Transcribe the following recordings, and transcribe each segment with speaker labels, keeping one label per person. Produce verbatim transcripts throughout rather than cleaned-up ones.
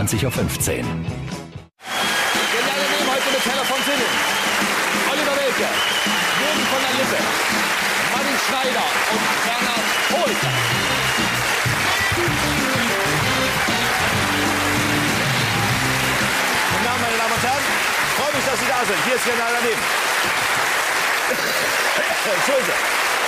Speaker 1: zwanzig Uhr fünfzehn.
Speaker 2: Geniale Leben heute mit Hella von Sinnen, Oliver Welke, Jürgen von der Lippe, Martin Schneider und Werner Hohlke. Guten Abend, meine Damen und Herren. Ich freue mich, dass Sie da sind. Hier ist Genial daneben. Entschuldigung.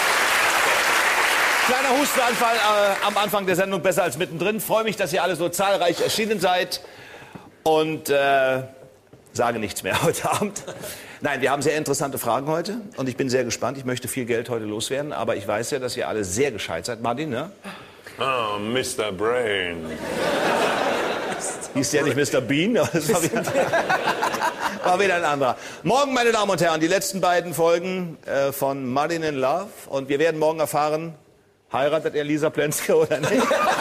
Speaker 2: Kleiner Hustenanfall äh, am Anfang der Sendung, besser als mittendrin. Freue mich, dass ihr alle so zahlreich erschienen seid. Und äh, sage nichts mehr heute Abend. Nein, wir haben sehr interessante Fragen heute. Und ich bin sehr gespannt. Ich möchte viel Geld heute loswerden. Aber ich weiß ja, dass ihr alle sehr gescheit seid. Martin, ne?
Speaker 3: Oh, Mister Brain.
Speaker 2: Hieß ja nicht Mister Bean, das war wieder, war wieder ein anderer. Morgen, meine Damen und Herren, die letzten beiden Folgen äh, von Martin in Love. Und wir werden morgen erfahren, heiratet er Lisa Plenske oder nicht?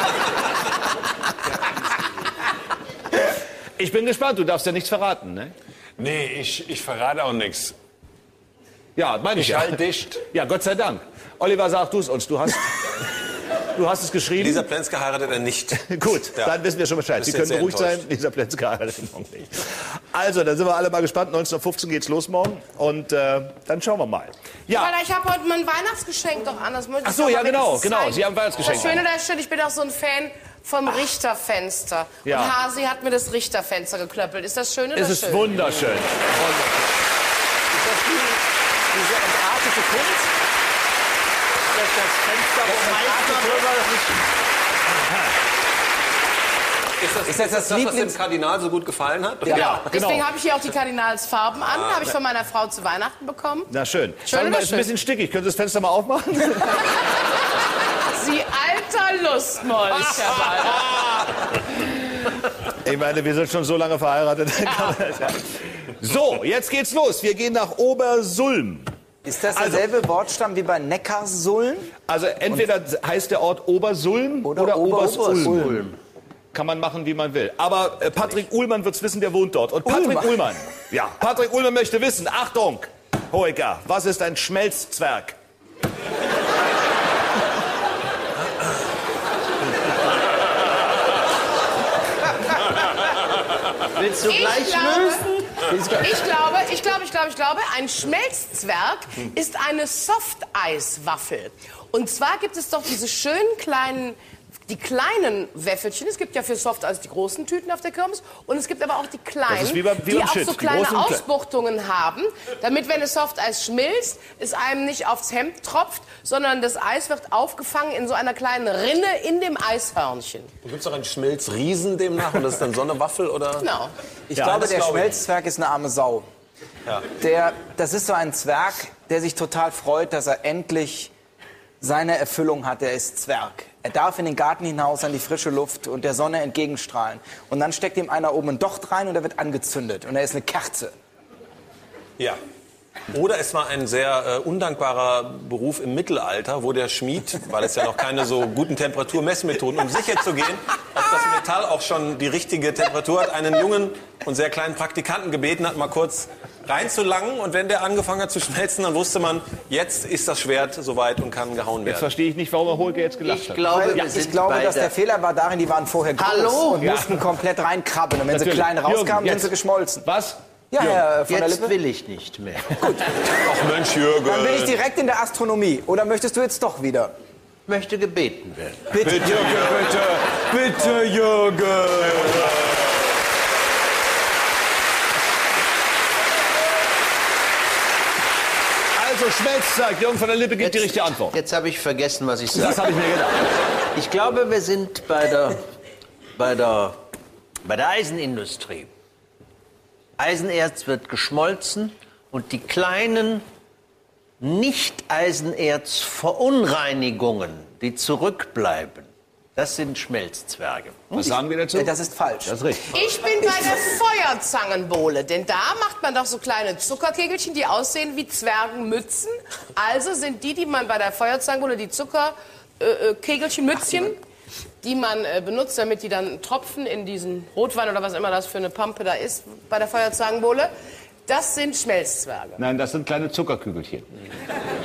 Speaker 2: Ich bin gespannt, du darfst ja nichts verraten, ne?
Speaker 3: Nee, ich, ich verrate auch nichts.
Speaker 2: Ja, meine ich
Speaker 3: Ich
Speaker 2: ja.
Speaker 3: halte dicht.
Speaker 2: Ja, Gott sei Dank. Oliver, sag du es uns. Du hast, du hast es geschrieben.
Speaker 4: Lisa Plenske heiratet er nicht.
Speaker 2: Gut,
Speaker 4: Ja.
Speaker 2: dann wissen wir schon Bescheid.
Speaker 4: Bist
Speaker 2: Sie
Speaker 4: jetzt
Speaker 2: können
Speaker 4: sehr
Speaker 2: beruhigt sein.
Speaker 4: enttäuscht.
Speaker 2: Lisa Plenske heiratet morgen nicht. Also, dann sind wir alle mal gespannt. neunzehn Uhr fünfzehn geht's los morgen. Und äh, dann schauen wir mal. Ja.
Speaker 5: Weil ich habe heute mein Weihnachtsgeschenk doch anders.
Speaker 2: Ach so, ja, genau, genau. Sie haben ein Weihnachtsgeschenk.
Speaker 5: Das Schöne da steht, ich bin auch so ein Fan vom Richterfenster.
Speaker 2: Ja.
Speaker 5: Und Hasi hat mir das Richterfenster geklöppelt. Ist das schön oder
Speaker 2: Es ist
Speaker 5: schön?
Speaker 2: wunderschön.
Speaker 4: Ist das die, diese entartete Kunst? Das, das Fenster, wo Meister drüber... Ist das, ist das das, das was dem Kardinal so gut gefallen hat?
Speaker 5: Genau.
Speaker 2: Ja, genau.
Speaker 5: Deswegen habe ich hier auch die Kardinalsfarben an. Habe ich von meiner Frau zu Weihnachten bekommen.
Speaker 2: Na schön.
Speaker 5: Schön
Speaker 2: Schau mal,
Speaker 5: oder
Speaker 2: ist ein
Speaker 5: schön?
Speaker 2: bisschen stickig. Könnt ihr das Fenster mal aufmachen?
Speaker 5: Sie alter Lustmolch, Herr Walter.
Speaker 2: Ich meine, wir sind schon so lange verheiratet. So, jetzt geht's los. Wir gehen nach Obersulm.
Speaker 6: Ist das derselbe Wortstamm wie bei Neckarsulm?
Speaker 2: Also entweder heißt der Ort Obersulm oder,
Speaker 6: Oder Ober-
Speaker 2: Obersulm.
Speaker 6: Obersulm.
Speaker 2: Kann man machen, wie man will. Aber äh, Patrick Uhlmann wird's wissen, der wohnt dort. Und Patrick
Speaker 6: Uhlmann.
Speaker 2: Uhlmann, ja, Patrick Uhlmann möchte wissen, Achtung, Hoeker, was ist ein Schmelzzwerg?
Speaker 7: Willst du
Speaker 5: Ich
Speaker 7: gleich
Speaker 5: glaube,
Speaker 7: lösen?
Speaker 5: ich glaube, ich glaube, ich glaube, ich glaube, ein Schmelzzwerg ist eine Softeiswaffel. Und zwar gibt es doch diese schönen kleinen, die kleinen Wäffelchen. Es gibt ja für Softeis die großen Tüten auf der Kirmes. Und es gibt aber auch die
Speaker 2: Das
Speaker 5: kleinen,
Speaker 2: ist wie beim- wie
Speaker 5: die
Speaker 2: beim
Speaker 5: auch
Speaker 2: Shit,
Speaker 5: so
Speaker 2: die
Speaker 5: kleine
Speaker 2: großen und kleinen.
Speaker 5: Ausbuchtungen haben, damit, wenn das Softeis schmilzt, es einem nicht aufs Hemd tropft, sondern das Eis wird aufgefangen in so einer kleinen Rinne in dem Eishörnchen.
Speaker 4: Gibt es doch einen Schmelzriesen demnach und das ist dann so eine Waffel, oder?
Speaker 5: Genau.
Speaker 6: Ich
Speaker 2: Ja,
Speaker 6: glaube,
Speaker 4: das
Speaker 6: der
Speaker 4: glaube ich.
Speaker 6: Schmelzzwerg ist eine arme Sau.
Speaker 4: Ja.
Speaker 6: Der, das ist so ein Zwerg, der sich total freut, dass er endlich seine Erfüllung hat. Er ist Zwerg. Er darf in den Garten hinaus an die frische Luft und der Sonne entgegenstrahlen. Und dann steckt ihm einer oben ein Docht rein und er wird angezündet. Und er ist eine Kerze.
Speaker 4: Ja. Oder es war ein sehr äh, undankbarer Beruf im Mittelalter, wo der Schmied, weil es ja noch keine so guten Temperaturmessmethoden, um sicher zu gehen, ob das Metall auch schon die richtige Temperatur hat, einen jungen und sehr kleinen Praktikanten gebeten hat, mal kurz reinzulangen. Und wenn der angefangen hat zu schmelzen, dann wusste man, jetzt ist das Schwert soweit und kann gehauen
Speaker 2: Jetzt
Speaker 4: werden.
Speaker 2: verstehe ich nicht, warum Herr Hohlke jetzt gelacht
Speaker 7: Ich
Speaker 2: hat.
Speaker 7: glaube, wir
Speaker 6: Ich
Speaker 7: sind
Speaker 6: glaube,
Speaker 7: bei
Speaker 6: dass
Speaker 7: der
Speaker 6: der Fehler war darin, die waren vorher groß
Speaker 7: Hallo?
Speaker 6: und
Speaker 2: Ja.
Speaker 6: mussten komplett reinkrabbeln. Und wenn
Speaker 2: Natürlich.
Speaker 6: sie klein rauskamen,
Speaker 2: Jürgen,
Speaker 6: sind
Speaker 2: jetzt.
Speaker 6: sie geschmolzen.
Speaker 2: Was?
Speaker 6: Ja, Herr von der
Speaker 7: Jetzt
Speaker 6: Lippe.
Speaker 7: will ich nicht mehr.
Speaker 4: Ach Mensch, Jürgen.
Speaker 6: Dann bin ich direkt in der Astronomie. Oder möchtest du jetzt doch wieder?
Speaker 7: Ich möchte gebeten werden.
Speaker 6: Bitte,
Speaker 4: Bitte, Jürgen, bitte.
Speaker 6: bitte, Jürgen.
Speaker 2: Also Schmelzzwerg, Jürgen von der Lippe gibt die richtige Antwort.
Speaker 7: Jetzt habe ich vergessen, was ich
Speaker 2: Das
Speaker 7: sage.
Speaker 2: habe ich mir gedacht.
Speaker 7: Ich glaube, wir sind bei der, bei der, bei der Eisenindustrie. Eisenerz wird geschmolzen und die kleinen Nicht-Eisenerz-Verunreinigungen, die zurückbleiben, das sind Schmelzzwerge.
Speaker 2: Was sagen wir dazu?
Speaker 6: Äh, Das ist falsch.
Speaker 2: Das ist richtig.
Speaker 5: Ich bin bei der Feuerzangenbowle, denn da macht man doch so kleine Zuckerkegelchen, die aussehen wie Zwergenmützen. Also sind die, die man bei der Feuerzangenbowle, die Zuckerkegelchen, Mützchen, die man äh, benutzt, damit die dann tropfen in diesen Rotwein oder was immer das für eine Pampe da ist bei der Feuerzangenbowle, das sind Schmelzzwerge.
Speaker 2: Nein, das sind kleine Zuckerkügelchen.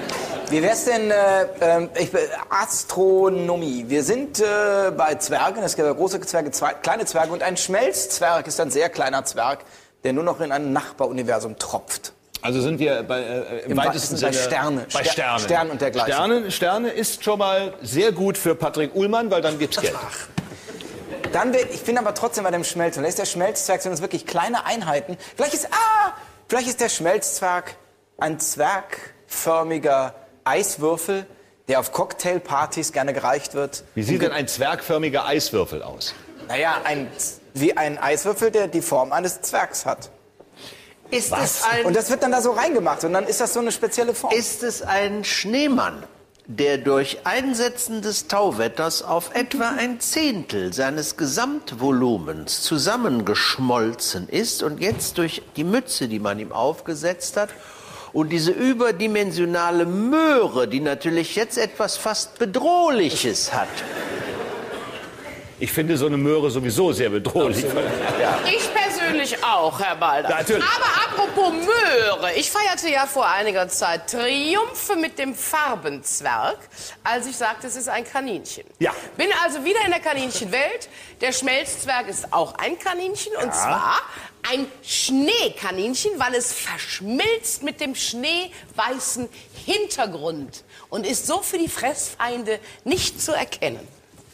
Speaker 6: Wie wär's denn äh, äh, ich, Astronomie? Wir sind äh, bei Zwergen, es gibt ja große Zwerge, zwei, kleine Zwerge und ein Schmelzzwerg ist ein sehr kleiner Zwerg, der nur noch in ein Nachbaruniversum tropft.
Speaker 2: Also sind wir bei, äh, im,
Speaker 6: Im
Speaker 2: weitesten
Speaker 6: bei
Speaker 2: Sinne
Speaker 6: Sterne.
Speaker 2: bei
Speaker 6: Ster-
Speaker 2: Sternen.
Speaker 6: Sterne und dergleichen.
Speaker 2: Sterne, Sterne ist schon mal sehr gut für Patrick Uhlmann, weil dann gibt's Geld.
Speaker 6: Dann, will- ich finde aber trotzdem bei dem Schmelzzwerg, ist der Schmelzzwerg, sind das wirklich kleine Einheiten. Vielleicht ist, ah, vielleicht ist der Schmelzzwerg ein zwergförmiger Eiswürfel, der auf Cocktailpartys gerne gereicht wird.
Speaker 2: Wie sieht denn ein zwergförmiger Eiswürfel aus?
Speaker 6: Naja, ein, wie ein Eiswürfel, der die Form eines Zwergs hat.
Speaker 7: Ist es, ein,
Speaker 6: Und das wird dann da so reingemacht und dann ist das so eine spezielle Form.
Speaker 7: ist es ein Schneemann, der durch Einsetzen des Tauwetters auf etwa ein Zehntel seines Gesamtvolumens zusammengeschmolzen ist und jetzt durch die Mütze, die man ihm aufgesetzt hat, und diese überdimensionale Möhre, die natürlich jetzt etwas fast Bedrohliches hat.
Speaker 2: Ich finde so eine Möhre sowieso sehr bedrohlich.
Speaker 5: Ich persönlich auch, Herr Balder.
Speaker 2: Natürlich.
Speaker 5: Aber apropos Möhre. Ich feierte ja vor einiger Zeit Triumphe mit dem Farbenzwerg, als ich sagte, es ist ein Kaninchen.
Speaker 2: Ja.
Speaker 5: Bin also wieder in der Kaninchenwelt. Der Schmelzzwerg ist auch ein Kaninchen. Und zwar ein Schneekaninchen, weil es verschmilzt mit dem schneeweißen Hintergrund und ist so für die Fressfeinde nicht zu erkennen.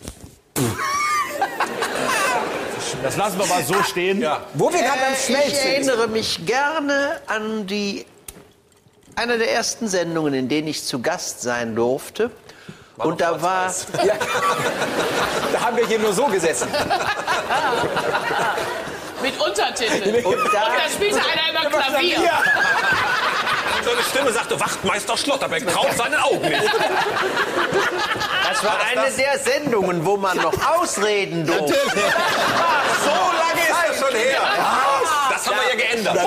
Speaker 2: Das lassen wir mal so stehen.
Speaker 4: Ja.
Speaker 6: Wo wir gerade beim
Speaker 7: Äh, ich
Speaker 6: Schmelzen sind.
Speaker 7: erinnere mich gerne an die eine der ersten Sendungen, in denen ich zu Gast sein durfte. Und da war
Speaker 6: Ja. Da haben wir hier nur so gesessen.
Speaker 5: Mit Untertiteln.
Speaker 7: und
Speaker 5: Und
Speaker 7: da,
Speaker 5: da spielte einer immer Klavier.
Speaker 4: So eine Stimme sagte, Wachtmeister Schlotterbeck traut seinen Augen nicht.
Speaker 7: das war eine der Sendungen, wo man noch ausreden durfte.
Speaker 4: So lange ist das schon her. Das haben wir ja geändert.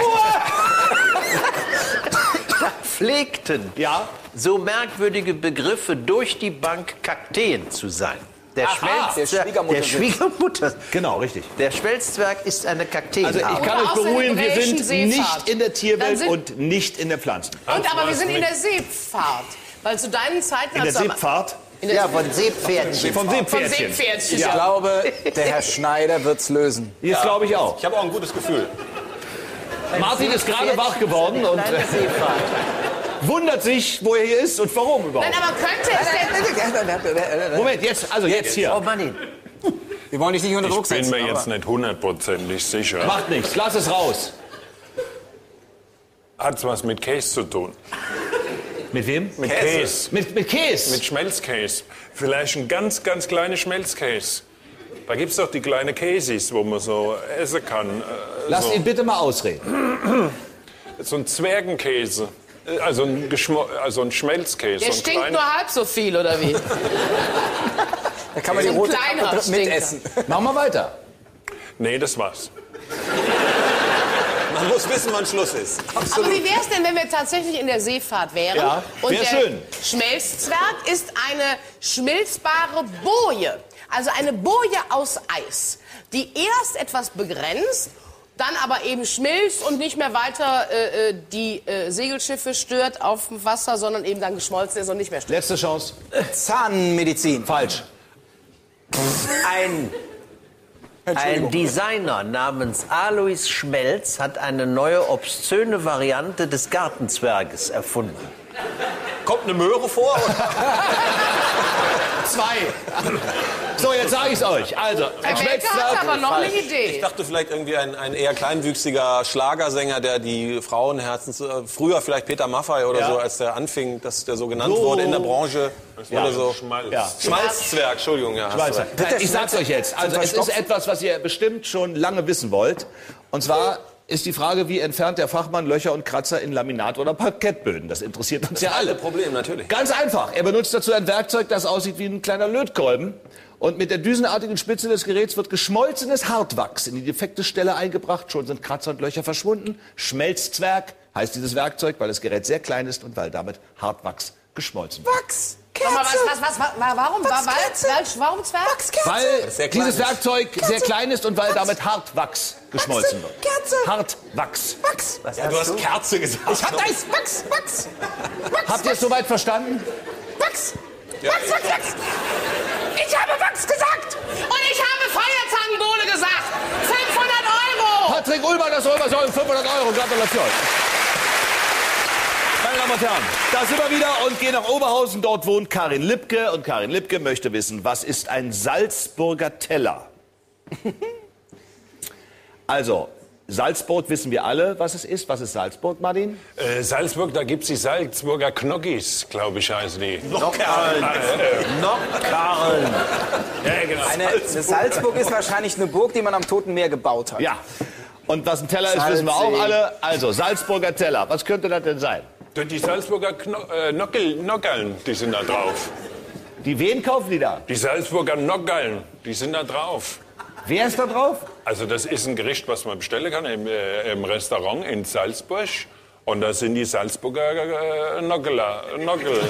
Speaker 7: Pflegten
Speaker 2: Ja.
Speaker 7: so merkwürdige Begriffe durch die Bank Kakteen zu sein. Der
Speaker 6: Aha, der
Speaker 7: Schmelzzwerg,
Speaker 6: Schwiegermutter-
Speaker 7: der Schwiegermutter.
Speaker 2: Genau, richtig.
Speaker 7: Der Schmelzzwerg ist eine Kakteen.
Speaker 2: Also ich kann
Speaker 5: Oder
Speaker 2: euch
Speaker 5: aus der
Speaker 2: beruhigen, wir
Speaker 5: hebräischen
Speaker 2: sind nicht
Speaker 5: Seefahrt.
Speaker 2: in der
Speaker 5: Dann
Speaker 2: Tierwelt
Speaker 5: sind-
Speaker 2: und nicht in der Pflanzen.
Speaker 5: Und aber wir sind in der Seefahrt. Weil zu deinen Zeiten...
Speaker 2: In der
Speaker 5: als du am-
Speaker 2: Seepferd?
Speaker 5: In der
Speaker 7: ja, von Seepferdchen.
Speaker 2: Vom
Speaker 5: Vom
Speaker 2: Seepferdchen.
Speaker 5: Seepferdchen.
Speaker 6: Ich glaube, der Herr Schneider wird's lösen.
Speaker 2: Das glaube ich auch.
Speaker 4: Ich habe auch ein gutes Gefühl.
Speaker 2: Martin ist gerade wach geworden und
Speaker 7: Kleine
Speaker 2: äh,
Speaker 7: Seefahrt.
Speaker 2: wundert sich, wo er hier ist und warum überhaupt.
Speaker 5: Nein, aber könnte es denn...
Speaker 2: Moment, jetzt, also jetzt
Speaker 7: Oh
Speaker 2: hier.
Speaker 7: Mann,
Speaker 6: Wir wollen dich nicht unter Druck
Speaker 3: Ich bin
Speaker 6: setzen.
Speaker 3: mir jetzt
Speaker 6: aber-
Speaker 3: nicht hundertprozentig sicher.
Speaker 2: Macht nichts, lass es raus.
Speaker 3: Hat's was mit Käse zu tun?
Speaker 2: Mit wem?
Speaker 3: Mit Käse.
Speaker 2: Mit, mit Käse.
Speaker 3: Mit Schmelzkäse. Vielleicht ein ganz, ganz kleiner Schmelzkäse. Da gibt's doch die kleinen Käsis, wo man so essen kann. Äh,
Speaker 2: Lass
Speaker 3: so.
Speaker 2: ihn bitte mal ausreden.
Speaker 3: so ein Zwergenkäse. Äh, Also ein, Geschmo also ein Schmelzkäse.
Speaker 5: Der
Speaker 3: so ein
Speaker 5: stinkt
Speaker 3: kleiner-
Speaker 5: nur halb so viel, oder wie?
Speaker 6: Da kann man die
Speaker 5: So ein
Speaker 6: rote
Speaker 5: kleiner
Speaker 6: Kappe
Speaker 5: Stinker.
Speaker 6: mitessen.
Speaker 2: Machen wir weiter.
Speaker 3: Nee, das war's.
Speaker 4: Man muss wissen, wann Schluss ist.
Speaker 5: Aber wie wäre es denn, wenn wir tatsächlich in der Seefahrt wären?
Speaker 2: Ja,
Speaker 5: und
Speaker 2: wär
Speaker 5: der
Speaker 2: schön.
Speaker 5: Schmelzzwerg ist eine schmilzbare Boje. Also eine Boje aus Eis, die erst etwas begrenzt, dann aber eben schmilzt und nicht mehr weiter äh, die äh, Segelschiffe stört auf dem Wasser, sondern eben dann geschmolzen ist und nicht mehr stört.
Speaker 2: Letzte Chance.
Speaker 6: Zahnmedizin.
Speaker 2: Falsch.
Speaker 7: Ein, ein Designer namens Alois Schmelz hat eine neue obszöne Variante des Gartenzwerges erfunden.
Speaker 4: Kommt eine Möhre vor?
Speaker 2: Zwei. So, jetzt sage ich es euch. Also, ein
Speaker 5: Der Melker
Speaker 2: Schmelzzwerg.
Speaker 5: hat aber noch eine
Speaker 4: Ich
Speaker 5: Idee.
Speaker 4: dachte vielleicht irgendwie ein, ein eher kleinwüchsiger Schlagersänger, der die Frauenherzens... Äh, früher vielleicht Peter Maffay oder
Speaker 2: Ja.
Speaker 4: so, als der anfing, dass der so genannt
Speaker 2: So.
Speaker 4: wurde in der Branche.
Speaker 3: Ja,
Speaker 4: Oder so.
Speaker 3: Schmalz.
Speaker 2: Ja.
Speaker 4: Schmalzzwerg, Entschuldigung. Ja, hast du
Speaker 2: Schweizer.
Speaker 4: recht.
Speaker 6: Wird der
Speaker 2: Ich sag's euch jetzt. Also es ist
Speaker 6: Verstopfen?
Speaker 2: etwas, was ihr bestimmt schon lange wissen wollt. Und zwar ist die Frage, wie entfernt der Fachmann Löcher und Kratzer in Laminat- oder Parkettböden? Das interessiert uns ja alle.
Speaker 4: Problem, natürlich.
Speaker 2: Ganz einfach. Er benutzt dazu ein Werkzeug, das aussieht wie ein kleiner Lötkolben. Und mit der düsenartigen Spitze des Geräts wird geschmolzenes Hartwachs in die defekte Stelle eingebracht. Schon sind Kratzer und Löcher verschwunden. Schmelzzwerg heißt dieses Werkzeug, weil das Gerät sehr klein ist und weil damit Hartwachs geschmolzen wird.
Speaker 6: Wachs.
Speaker 5: Sag mal, was, was, was, was, warum, wa- weil, warum Zwerg?
Speaker 2: Weil
Speaker 4: sehr klein
Speaker 2: dieses
Speaker 4: ist.
Speaker 2: Werkzeug sehr klein ist und weil damit Hartwachs geschmolzen wird.
Speaker 1: Kerze.
Speaker 2: Hartwachs.
Speaker 1: Wachs.
Speaker 6: Was
Speaker 4: Ja, du hast Kerze gesagt.
Speaker 1: Ich hab da ist Wachs, Wachs. Wachs,
Speaker 2: Habt ihr es soweit verstanden?
Speaker 1: Wachs. Wachs, Wachs, Wachs. Ich habe Wachs gesagt.
Speaker 5: Und ich habe Feuerzangenbowle gesagt. fünfhundert Euro.
Speaker 2: Patrick Ullmann, das Römersäulen, fünfhundert Euro. Gratulation. Meine Damen und Herren, da sind wir wieder und gehen nach Oberhausen. Dort wohnt Karin Lipke. Und Karin Lipke möchte wissen, was ist ein Salzburger Teller? Also, Salzburg wissen wir alle, was es ist. Was ist Salzburg, Martin?
Speaker 3: Äh, Salzburg, da gibt's die Salzburger Knockis, glaube ich, heißen die.
Speaker 7: Nockerl. Nockerl.
Speaker 3: Ja, genau.
Speaker 6: Eine, eine Salzburg ist wahrscheinlich eine Burg, die man am Toten Meer gebaut hat.
Speaker 2: Ja. Und was ein Teller ist, wissen wir auch
Speaker 6: Salzsee.
Speaker 2: alle. Also, Salzburger Teller. Was könnte das denn sein?
Speaker 3: Die Salzburger Kno äh, Nockel, Nockerln, die sind da drauf.
Speaker 2: Die wen kaufen die da?
Speaker 3: Die Salzburger Nockerln, die sind da drauf.
Speaker 2: Wer ist da drauf?
Speaker 3: Also das ist ein Gericht, was man bestellen kann im, äh, im Restaurant in Salzburg. Und da sind die Salzburger äh, Nockeler, Nockel.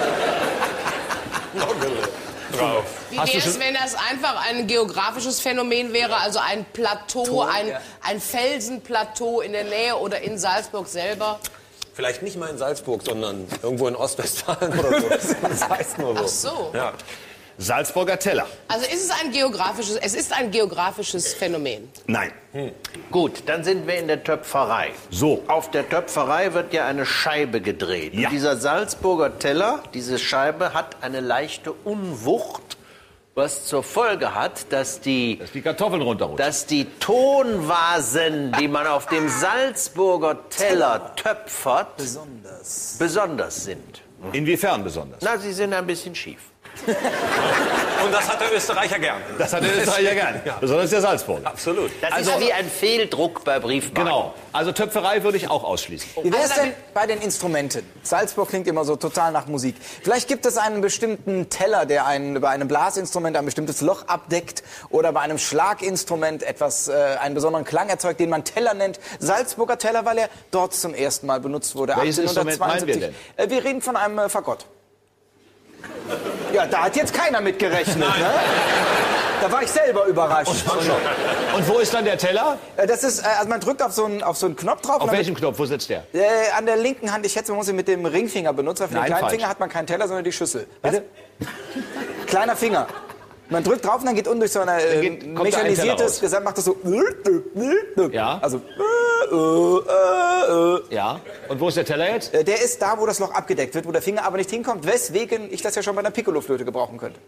Speaker 3: Nockel drauf.
Speaker 5: Wie
Speaker 2: Hast du
Speaker 5: wäre es,
Speaker 2: schon-
Speaker 5: wenn das einfach ein geografisches Phänomen wäre, also ein Plateau, ein,
Speaker 6: ja.
Speaker 5: ein Felsenplateau in der Nähe oder in Salzburg selber?
Speaker 4: Vielleicht nicht mal in Salzburg, sondern irgendwo in Ostwestfalen oder so. Das heißt nur so.
Speaker 5: Ach so.
Speaker 4: Ja.
Speaker 2: Salzburger Teller.
Speaker 5: Also ist es ein geografisches, es ist ein geografisches Phänomen.
Speaker 2: Nein.
Speaker 7: Gut, dann sind wir in der Töpferei.
Speaker 2: So.
Speaker 7: Auf der Töpferei wird ja eine Scheibe gedreht.
Speaker 2: Ja.
Speaker 7: Und dieser Salzburger Teller, diese Scheibe hat eine leichte Unwucht, was zur Folge hat, dass die,
Speaker 2: Dass die Kartoffeln runterrutschen.
Speaker 7: dass die Tonvasen, die man auf dem Salzburger Teller töpfert,
Speaker 6: Besonders.
Speaker 7: besonders sind.
Speaker 2: Inwiefern besonders?
Speaker 7: Na, sie sind ein bisschen schief.
Speaker 4: Und das hat der Österreicher gern.
Speaker 2: Das hat der Österreicher gern. Besonders der Salzburger.
Speaker 4: Absolut.
Speaker 7: Das
Speaker 2: Also-
Speaker 7: ist wie ein Fehldruck bei Briefmarken.
Speaker 2: Genau. Also Töpferei würde ich auch ausschließen.
Speaker 6: Wie wäre es
Speaker 5: Also
Speaker 6: denn bei den Instrumenten? Salzburg klingt immer so total nach Musik. Vielleicht gibt es einen bestimmten Teller, der einen, bei einem Blasinstrument ein bestimmtes Loch abdeckt oder bei einem Schlaginstrument etwas, äh, einen besonderen Klang erzeugt, den man Teller nennt. Salzburger Teller, weil er dort zum ersten Mal benutzt wurde.
Speaker 2: Welches Instrument meinen wir denn?
Speaker 6: Äh, wir reden von einem äh, Fagott. Ja, da hat jetzt keiner mit gerechnet. Ne? Da war ich selber überrascht.
Speaker 2: Und wo ist dann der Teller?
Speaker 6: Äh, Das ist, äh, also man drückt auf so einen, auf so einen Knopf drauf. und
Speaker 2: Auf
Speaker 6: dann
Speaker 2: welchem Knopf? Wo sitzt der?
Speaker 6: Äh, an der linken Hand, ich schätze, man muss ihn mit dem Ringfinger benutzen. Für den
Speaker 2: Nein,
Speaker 6: kleinen
Speaker 2: falsch.
Speaker 6: Finger hat man keinen Teller, sondern die Schüssel. Bitte? Kleiner Finger. Man drückt drauf und dann geht unten durch so ein äh,
Speaker 2: geht- kommt da ein Teller
Speaker 6: mechanisiertes
Speaker 2: raus.
Speaker 6: Gesamt, macht das so.
Speaker 2: Ja.
Speaker 6: Also. Äh, äh, äh,
Speaker 2: Ja. Und wo ist der Teller jetzt?
Speaker 6: äh. Der ist da, wo das Loch abgedeckt wird, wo der Finger aber nicht hinkommt, weswegen ich das ja schon bei einer Piccolo-Flöte gebrauchen könnte.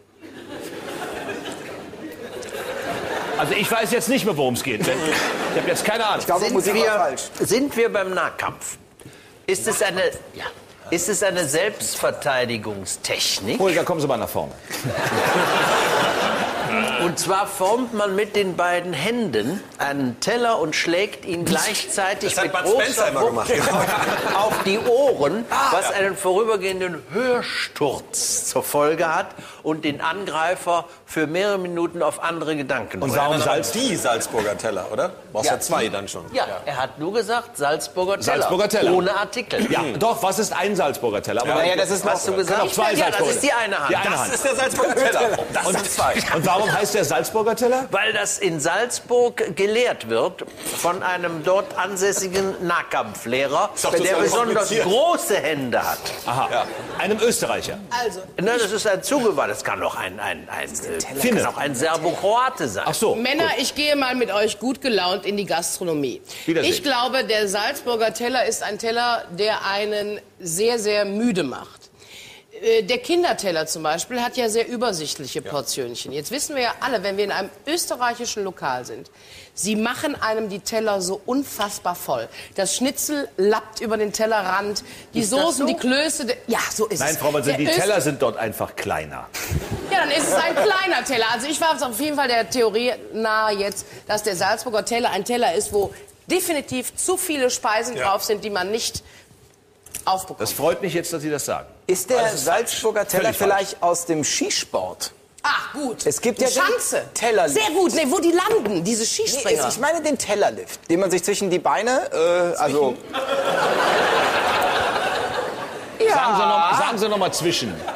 Speaker 2: Also ich weiß jetzt nicht mehr, worum es geht. Ich habe jetzt keine Ahnung.
Speaker 6: Ich glaube,
Speaker 7: Sind
Speaker 6: Musik war
Speaker 7: wir,
Speaker 6: falsch.
Speaker 7: sind wir beim Nahkampf? Ist es eine, ja, ist es eine Selbstverteidigungstechnik?
Speaker 2: Holger, kommen Sie mal nach vorne.
Speaker 7: Und zwar formt man mit den beiden Händen einen Teller und schlägt ihn gleichzeitig
Speaker 4: Das hat
Speaker 7: mit
Speaker 4: Bud
Speaker 7: großer
Speaker 4: Spencer immer
Speaker 7: Wucht
Speaker 4: gemacht.
Speaker 7: auf die Ohren, was einen vorübergehenden Hörsturz zur Folge hat und den Angreifer für mehrere Minuten auf andere Gedanken
Speaker 2: Und
Speaker 7: bringt.
Speaker 2: warum
Speaker 4: Aber
Speaker 2: Salz?
Speaker 4: die Salzburger Teller, oder? Brauchst ja,
Speaker 7: Ja.
Speaker 4: zwei dann schon.
Speaker 7: Ja, er hat nur gesagt Salzburger Teller.
Speaker 2: Salzburger Teller.
Speaker 7: Ohne Artikel.
Speaker 2: Ja, doch, was ist ein Salzburger Teller? Aber
Speaker 6: Naja, das ist noch
Speaker 7: Hast du gesagt?
Speaker 2: auch zwei
Speaker 7: ja, das
Speaker 2: Salzburger.
Speaker 7: ist die eine Hand.
Speaker 2: Die eine
Speaker 4: Das
Speaker 2: Hand.
Speaker 4: ist der Salzburger Teller. Das sind zwei.
Speaker 2: Und warum heißt der Salzburger Teller?
Speaker 7: Weil das in Salzburg gelehrt wird von einem dort ansässigen Nahkampflehrer,
Speaker 4: doch
Speaker 7: der
Speaker 4: total
Speaker 7: besonders
Speaker 4: kompliziert.
Speaker 7: große Hände hat.
Speaker 2: Aha. Einem Österreicher.
Speaker 5: Also,
Speaker 7: Na, das ist ein Zugewandter. Das kann auch ein, ein, ein, äh,
Speaker 2: Finne.
Speaker 7: kann auch ein Serbokroate sein.
Speaker 2: Ach so.
Speaker 5: Männer, ich gehe mal mit euch gut gelaunt in die Gastronomie.
Speaker 2: Wiedersehen.
Speaker 5: Ich glaube, der Salzburger Teller ist ein Teller, der einen sehr, sehr müde macht. Äh, Der Kinderteller zum Beispiel hat ja sehr übersichtliche Portionchen. Jetzt wissen wir ja alle, wenn wir in einem österreichischen Lokal sind, sie machen einem die Teller so unfassbar voll. Das Schnitzel lappt über den Tellerrand, die
Speaker 7: Ist das
Speaker 5: Soßen,
Speaker 7: so?
Speaker 5: die Klöße, de- ja, so ist
Speaker 2: Nein,
Speaker 5: es.
Speaker 2: Frau Manson,
Speaker 5: Der
Speaker 2: die
Speaker 5: Öst-
Speaker 2: Teller sind dort einfach kleiner.
Speaker 5: Ja, dann ist es ein kleiner Teller. Also ich war auf jeden Fall der Theorie nahe jetzt, dass der Salzburger Teller ein Teller ist, wo definitiv zu viele Speisen
Speaker 3: Ja.
Speaker 5: drauf sind, die man nicht aufbekommt.
Speaker 2: Das freut mich jetzt, dass Sie das sagen.
Speaker 6: Ist der Salzburger Teller
Speaker 2: Völlig falsch.
Speaker 6: vielleicht aus dem Skisport?
Speaker 5: Ach, gut.
Speaker 6: Es gibt
Speaker 5: Die
Speaker 6: ja den
Speaker 5: Schanze.
Speaker 6: Tellerlift.
Speaker 5: Sehr gut. Nee, wo die landen, diese
Speaker 6: Nee,
Speaker 5: Skispringer.
Speaker 6: ich meine den Tellerlift, den man sich zwischen die Beine, äh, also
Speaker 2: Sagen Sie noch, sagen Sie noch mal zwischen.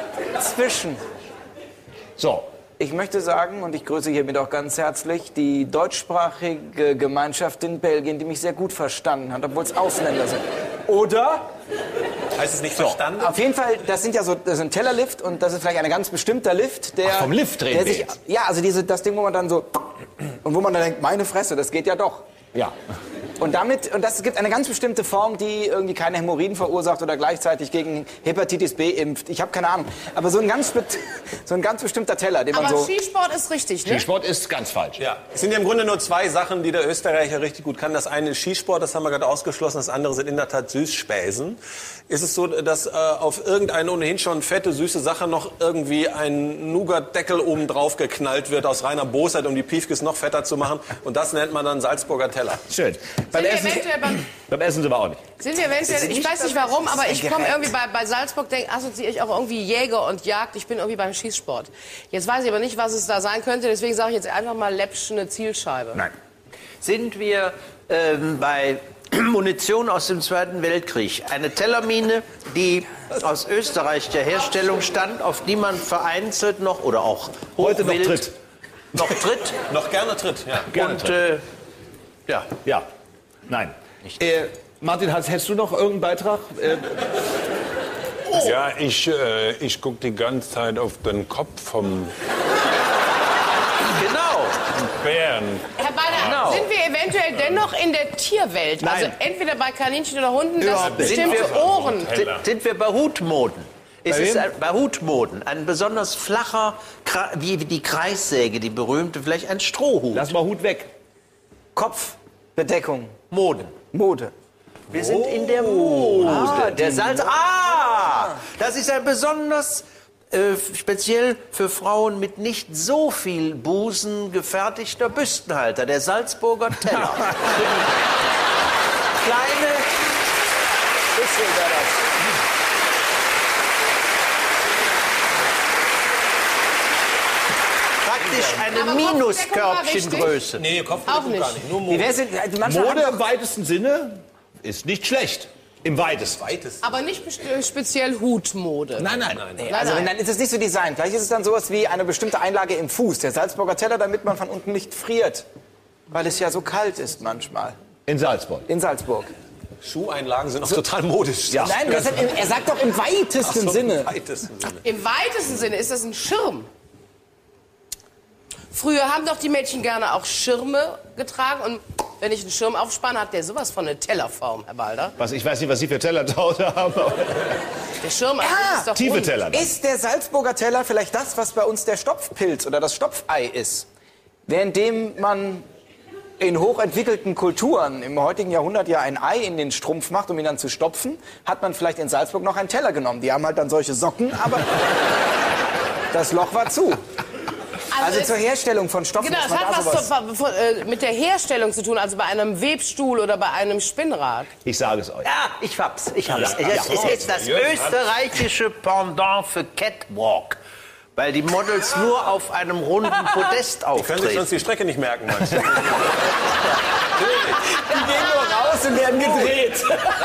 Speaker 6: Inzwischen,
Speaker 2: So,
Speaker 6: ich möchte sagen, und ich grüße hiermit auch ganz herzlich, die deutschsprachige Gemeinschaft in Belgien, die mich sehr gut verstanden hat, obwohl es Ausländer sind. Oder?
Speaker 4: Heißt es nicht verstanden?
Speaker 6: Auf jeden Fall, das sind ja so, das ist ein Tellerlift und das ist vielleicht ein ganz bestimmter Lift, der...
Speaker 2: Ach, vom Lift reden
Speaker 6: der
Speaker 2: wir
Speaker 6: sich,
Speaker 2: jetzt.
Speaker 6: Ja, also diese, das Ding, wo man dann so... Und wo man dann denkt, meine Fresse, das geht ja doch.
Speaker 2: ja.
Speaker 6: Und damit, und das gibt eine ganz bestimmte Form, die irgendwie keine Hämorrhoiden verursacht oder gleichzeitig gegen Hepatitis B impft. Ich habe keine Ahnung. Aber so ein ganz, spe- so ein ganz bestimmter Teller, den man
Speaker 5: Aber
Speaker 6: so...
Speaker 5: Skisport ist richtig, ne?
Speaker 2: Skisport ist ganz falsch.
Speaker 4: Ja, es sind ja im Grunde nur zwei Sachen, die der Österreicher richtig gut kann. Das eine ist Skisport, das haben wir gerade ausgeschlossen. Das andere sind in der Tat Süßspeisen. Ist es so, dass äh, auf irgendeine ohnehin schon fette, süße Sache noch irgendwie ein Nougat-Deckel oben drauf geknallt wird aus reiner Bosheit, um die Piefkes noch fetter zu machen? Und das nennt man dann Salzburger Teller.
Speaker 2: Schön. Beim
Speaker 5: Sind wir
Speaker 2: Essen,
Speaker 5: eventuell beim,
Speaker 2: beim Essen sind wir auch nicht.
Speaker 5: sind wir eventuell, ich weiß nicht warum, aber ich komme irgendwie bei, bei Salzburg, denk, assoziiere ich auch irgendwie Jäger und Jagd. Ich bin irgendwie beim Schießsport. Jetzt weiß ich aber nicht, was es da sein könnte, deswegen sage ich jetzt einfach mal Läppschene Zielscheibe.
Speaker 2: Nein.
Speaker 7: Sind wir ähm, bei Munition aus dem Zweiten Weltkrieg. Eine Tellermine, die aus österreichischer Herstellung stammt, auf die man vereinzelt noch oder auch
Speaker 2: Heute noch
Speaker 7: hochwild
Speaker 2: tritt.
Speaker 7: noch tritt.
Speaker 4: Noch gerne tritt, ja.
Speaker 2: Gerne
Speaker 7: Und
Speaker 2: tritt.
Speaker 7: äh, ja,
Speaker 2: Ja. Nein. Äh, Martin, hast, hättest du noch irgendeinen Beitrag? Äh,
Speaker 3: Ja, ich, äh, ich gucke die ganze Zeit auf den Kopf vom
Speaker 7: genau.
Speaker 3: Bären.
Speaker 5: Herr Balder,
Speaker 7: Genau.
Speaker 5: sind wir eventuell dennoch in der Tierwelt?
Speaker 2: Nein.
Speaker 5: Also entweder bei Kaninchen oder Hunden, dass
Speaker 2: Überhaupt nicht.
Speaker 5: bestimmte
Speaker 7: Sind wir-
Speaker 5: Ohren...
Speaker 7: Sind, sind wir bei Hutmoden? Es
Speaker 2: Bei
Speaker 7: ist
Speaker 2: wem?
Speaker 7: ein, bei Hutmoden ein besonders flacher, Kra- wie wie die Kreissäge, die berühmte, vielleicht ein Strohhut.
Speaker 2: lass mal Hut weg.
Speaker 6: Kopfbedeckung,
Speaker 7: Moden.
Speaker 6: Mode.
Speaker 7: Wir sind in der Mode. der Salz. Ah! Das ist ein besonders äh, speziell für Frauen mit nicht so viel Busen gefertigter Büstenhalter, der Salzburger Teller. Kleine
Speaker 6: Bisschen wäre das.
Speaker 7: praktisch eine
Speaker 5: Aber Kopfbedeckung war
Speaker 7: Minuskörbchengröße.
Speaker 4: Nee, Kopf
Speaker 5: Auch nicht.
Speaker 4: gar nicht. Nur
Speaker 6: Wie
Speaker 4: Mode.
Speaker 6: wär's denn, also manchmal
Speaker 2: Mode
Speaker 6: hat
Speaker 2: im weitesten Sinne ist nicht schlecht. Im weitesten.
Speaker 4: Weites.
Speaker 5: Aber nicht best- speziell Hutmode.
Speaker 2: Nein, nein.
Speaker 5: Nein,
Speaker 6: Also wenn,
Speaker 5: nein.
Speaker 6: dann ist es nicht so designt. Vielleicht ist es dann sowas wie eine bestimmte Einlage im Fuß, der Salzburger Teller, damit man von unten nicht friert. Weil es ja so kalt ist manchmal.
Speaker 2: In Salzburg.
Speaker 6: In Salzburg.
Speaker 4: Schuheinlagen sind auch total modisch.
Speaker 2: Ja.
Speaker 6: Nein, das hat, er sagt doch im weitesten
Speaker 4: So,
Speaker 6: Sinne.
Speaker 4: Im weitesten Sinne.
Speaker 5: Im weitesten Sinne ist das ein Schirm. Früher haben doch die Mädchen gerne auch Schirme getragen. Und wenn ich einen Schirm aufspanne, hat der sowas von einer Tellerform, Herr Balder.
Speaker 2: Was, ich weiß nicht, was Sie für Teller zu Hause haben. aber-
Speaker 5: Der Schirm an sich ist doch
Speaker 2: Tiefe
Speaker 5: rund.
Speaker 2: Teller.
Speaker 6: Ist der Salzburger Teller vielleicht das, was bei uns der Stopfpilz oder das Stopfei ist? Währenddem man in hochentwickelten Kulturen im heutigen Jahrhundert ja ein Ei in den Strumpf macht, um ihn dann zu stopfen, hat man vielleicht in Salzburg noch einen Teller genommen. Die haben halt dann solche Socken, aber das Loch war zu. Also
Speaker 5: es-
Speaker 6: zur Herstellung von Stoffen
Speaker 5: Genau,
Speaker 6: muss
Speaker 5: es
Speaker 6: man
Speaker 5: hat
Speaker 6: da
Speaker 5: was
Speaker 6: sowas...
Speaker 5: zu, von, äh, mit der Herstellung zu tun, also bei einem Webstuhl oder bei einem Spinnrad.
Speaker 2: Ich sage es euch.
Speaker 7: Ja, ich hab's, ich hab's. Es
Speaker 3: ja.
Speaker 7: ist das
Speaker 3: Ja.
Speaker 7: österreichische Pendant für Catwalk. Weil die Models nur auf einem runden Podest
Speaker 4: Können sich
Speaker 7: auftreten.
Speaker 4: sonst die Strecke nicht merken, meinst du?
Speaker 6: Die gehen nur raus und werden gedreht.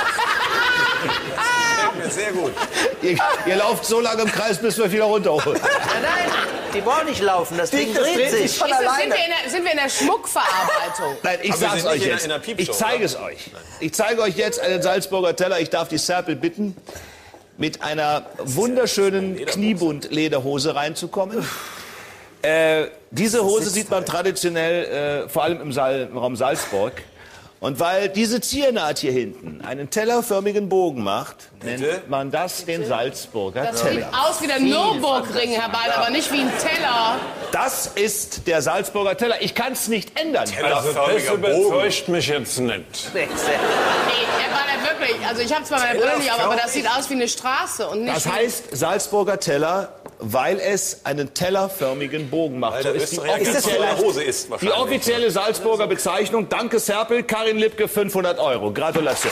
Speaker 4: Sehr gut.
Speaker 2: Ihr, ihr lauft so lange im Kreis, bis wir wieder runterholen.
Speaker 7: Nein, nein, die wollen nicht laufen, das Ding
Speaker 6: Das
Speaker 7: dreht
Speaker 6: dreht sich
Speaker 7: sich.
Speaker 6: von
Speaker 5: Ist das, sind,
Speaker 6: alleine.
Speaker 5: wir in der, sind wir in der Schmuckverarbeitung?
Speaker 2: Nein, ich
Speaker 4: Aber wir
Speaker 2: sag's
Speaker 4: sind
Speaker 2: euch
Speaker 4: nicht in
Speaker 2: jetzt.
Speaker 4: einer- in einer Piepshow,
Speaker 2: Ich zeige
Speaker 4: oder?
Speaker 2: es euch. Ich zeige euch jetzt einen Salzburger Teller. Ich darf die Serpel bitten, mit einer wunderschönen Kniebund-Lederhose reinzukommen. Äh, diese Hose sieht man traditionell, äh, vor allem im, Saal, im Raum Salzburg. Und weil diese Ziernaht hier hinten einen tellerförmigen Bogen macht, nennt man das den Salzburger
Speaker 5: Das sieht
Speaker 2: Teller.
Speaker 5: aus wie der Nürburgring, Herr Balder, aber nicht wie ein Teller.
Speaker 2: Das ist der Salzburger Teller. Ich kann es nicht ändern.
Speaker 3: Also das überzeugt mich jetzt nicht.
Speaker 5: Nee, Herr Balder, wirklich. Also ich habe zwar meine Brille nicht auf, aber das sieht aus wie eine Straße und nicht
Speaker 2: Das
Speaker 5: wie...
Speaker 2: heißt Salzburger Teller, weil es einen tellerförmigen Bogen macht.
Speaker 4: Weil
Speaker 2: So
Speaker 4: der
Speaker 2: ist die
Speaker 4: Österreicher
Speaker 6: Ist das
Speaker 4: voller
Speaker 6: vielleicht-
Speaker 4: Hose ist
Speaker 2: Die
Speaker 4: wahrscheinlich.
Speaker 2: offizielle Salzburger Bezeichnung. Danke, Serpel. Karin Lipke, fünfhundert Euro. Gratulation.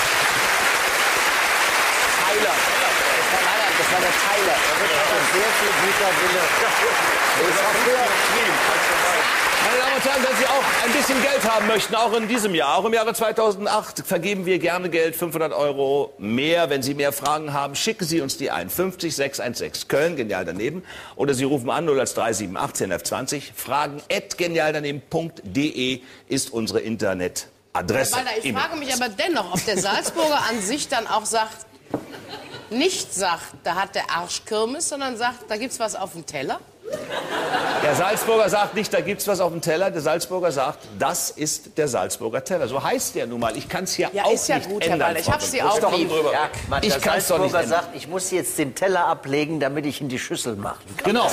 Speaker 6: Tyler. Das war, leider, das war der Tyler. Er wird auch sehr viel guter Wille. Das ist auch früher-
Speaker 2: Meine Damen und Herren, wenn Sie auch ein bisschen Geld haben möchten, auch in diesem Jahr, auch im Jahre zweitausendacht, vergeben wir gerne Geld, fünfhundert Euro mehr. Wenn Sie mehr Fragen haben, schicken Sie uns die ein. fünfzig sechshundertsechzehn Köln, genial daneben. Oder Sie rufen an null eins drei sieben achtzehn elf zwanzig. Fragen at genialdaneben punkt de ist unsere Internetadresse.
Speaker 5: Walter, ich frage mich aber dennoch, ob der Salzburger an sich dann auch sagt, nicht sagt, da hat der Arsch Kirmes, sondern sagt, da gibt's was auf dem Teller.
Speaker 2: Der Salzburger sagt nicht, da gibt's was auf dem Teller. Der Salzburger sagt, das ist der Salzburger Teller. So heißt der nun mal. Ich kann es hier
Speaker 5: Ja,
Speaker 2: auch
Speaker 5: ist ja
Speaker 2: nicht
Speaker 5: gut, Herr
Speaker 2: ändern.
Speaker 5: Walter. Ich
Speaker 2: Frau
Speaker 5: hab Sie
Speaker 2: Wittmann.
Speaker 5: auch lieb.
Speaker 7: Ja, man,
Speaker 2: Ich
Speaker 7: der
Speaker 2: kann's doch nicht
Speaker 7: Salzburger
Speaker 2: ändern.
Speaker 7: sagt, ich muss jetzt den Teller ablegen, damit ich in die Schüssel machen kann.
Speaker 2: Genau.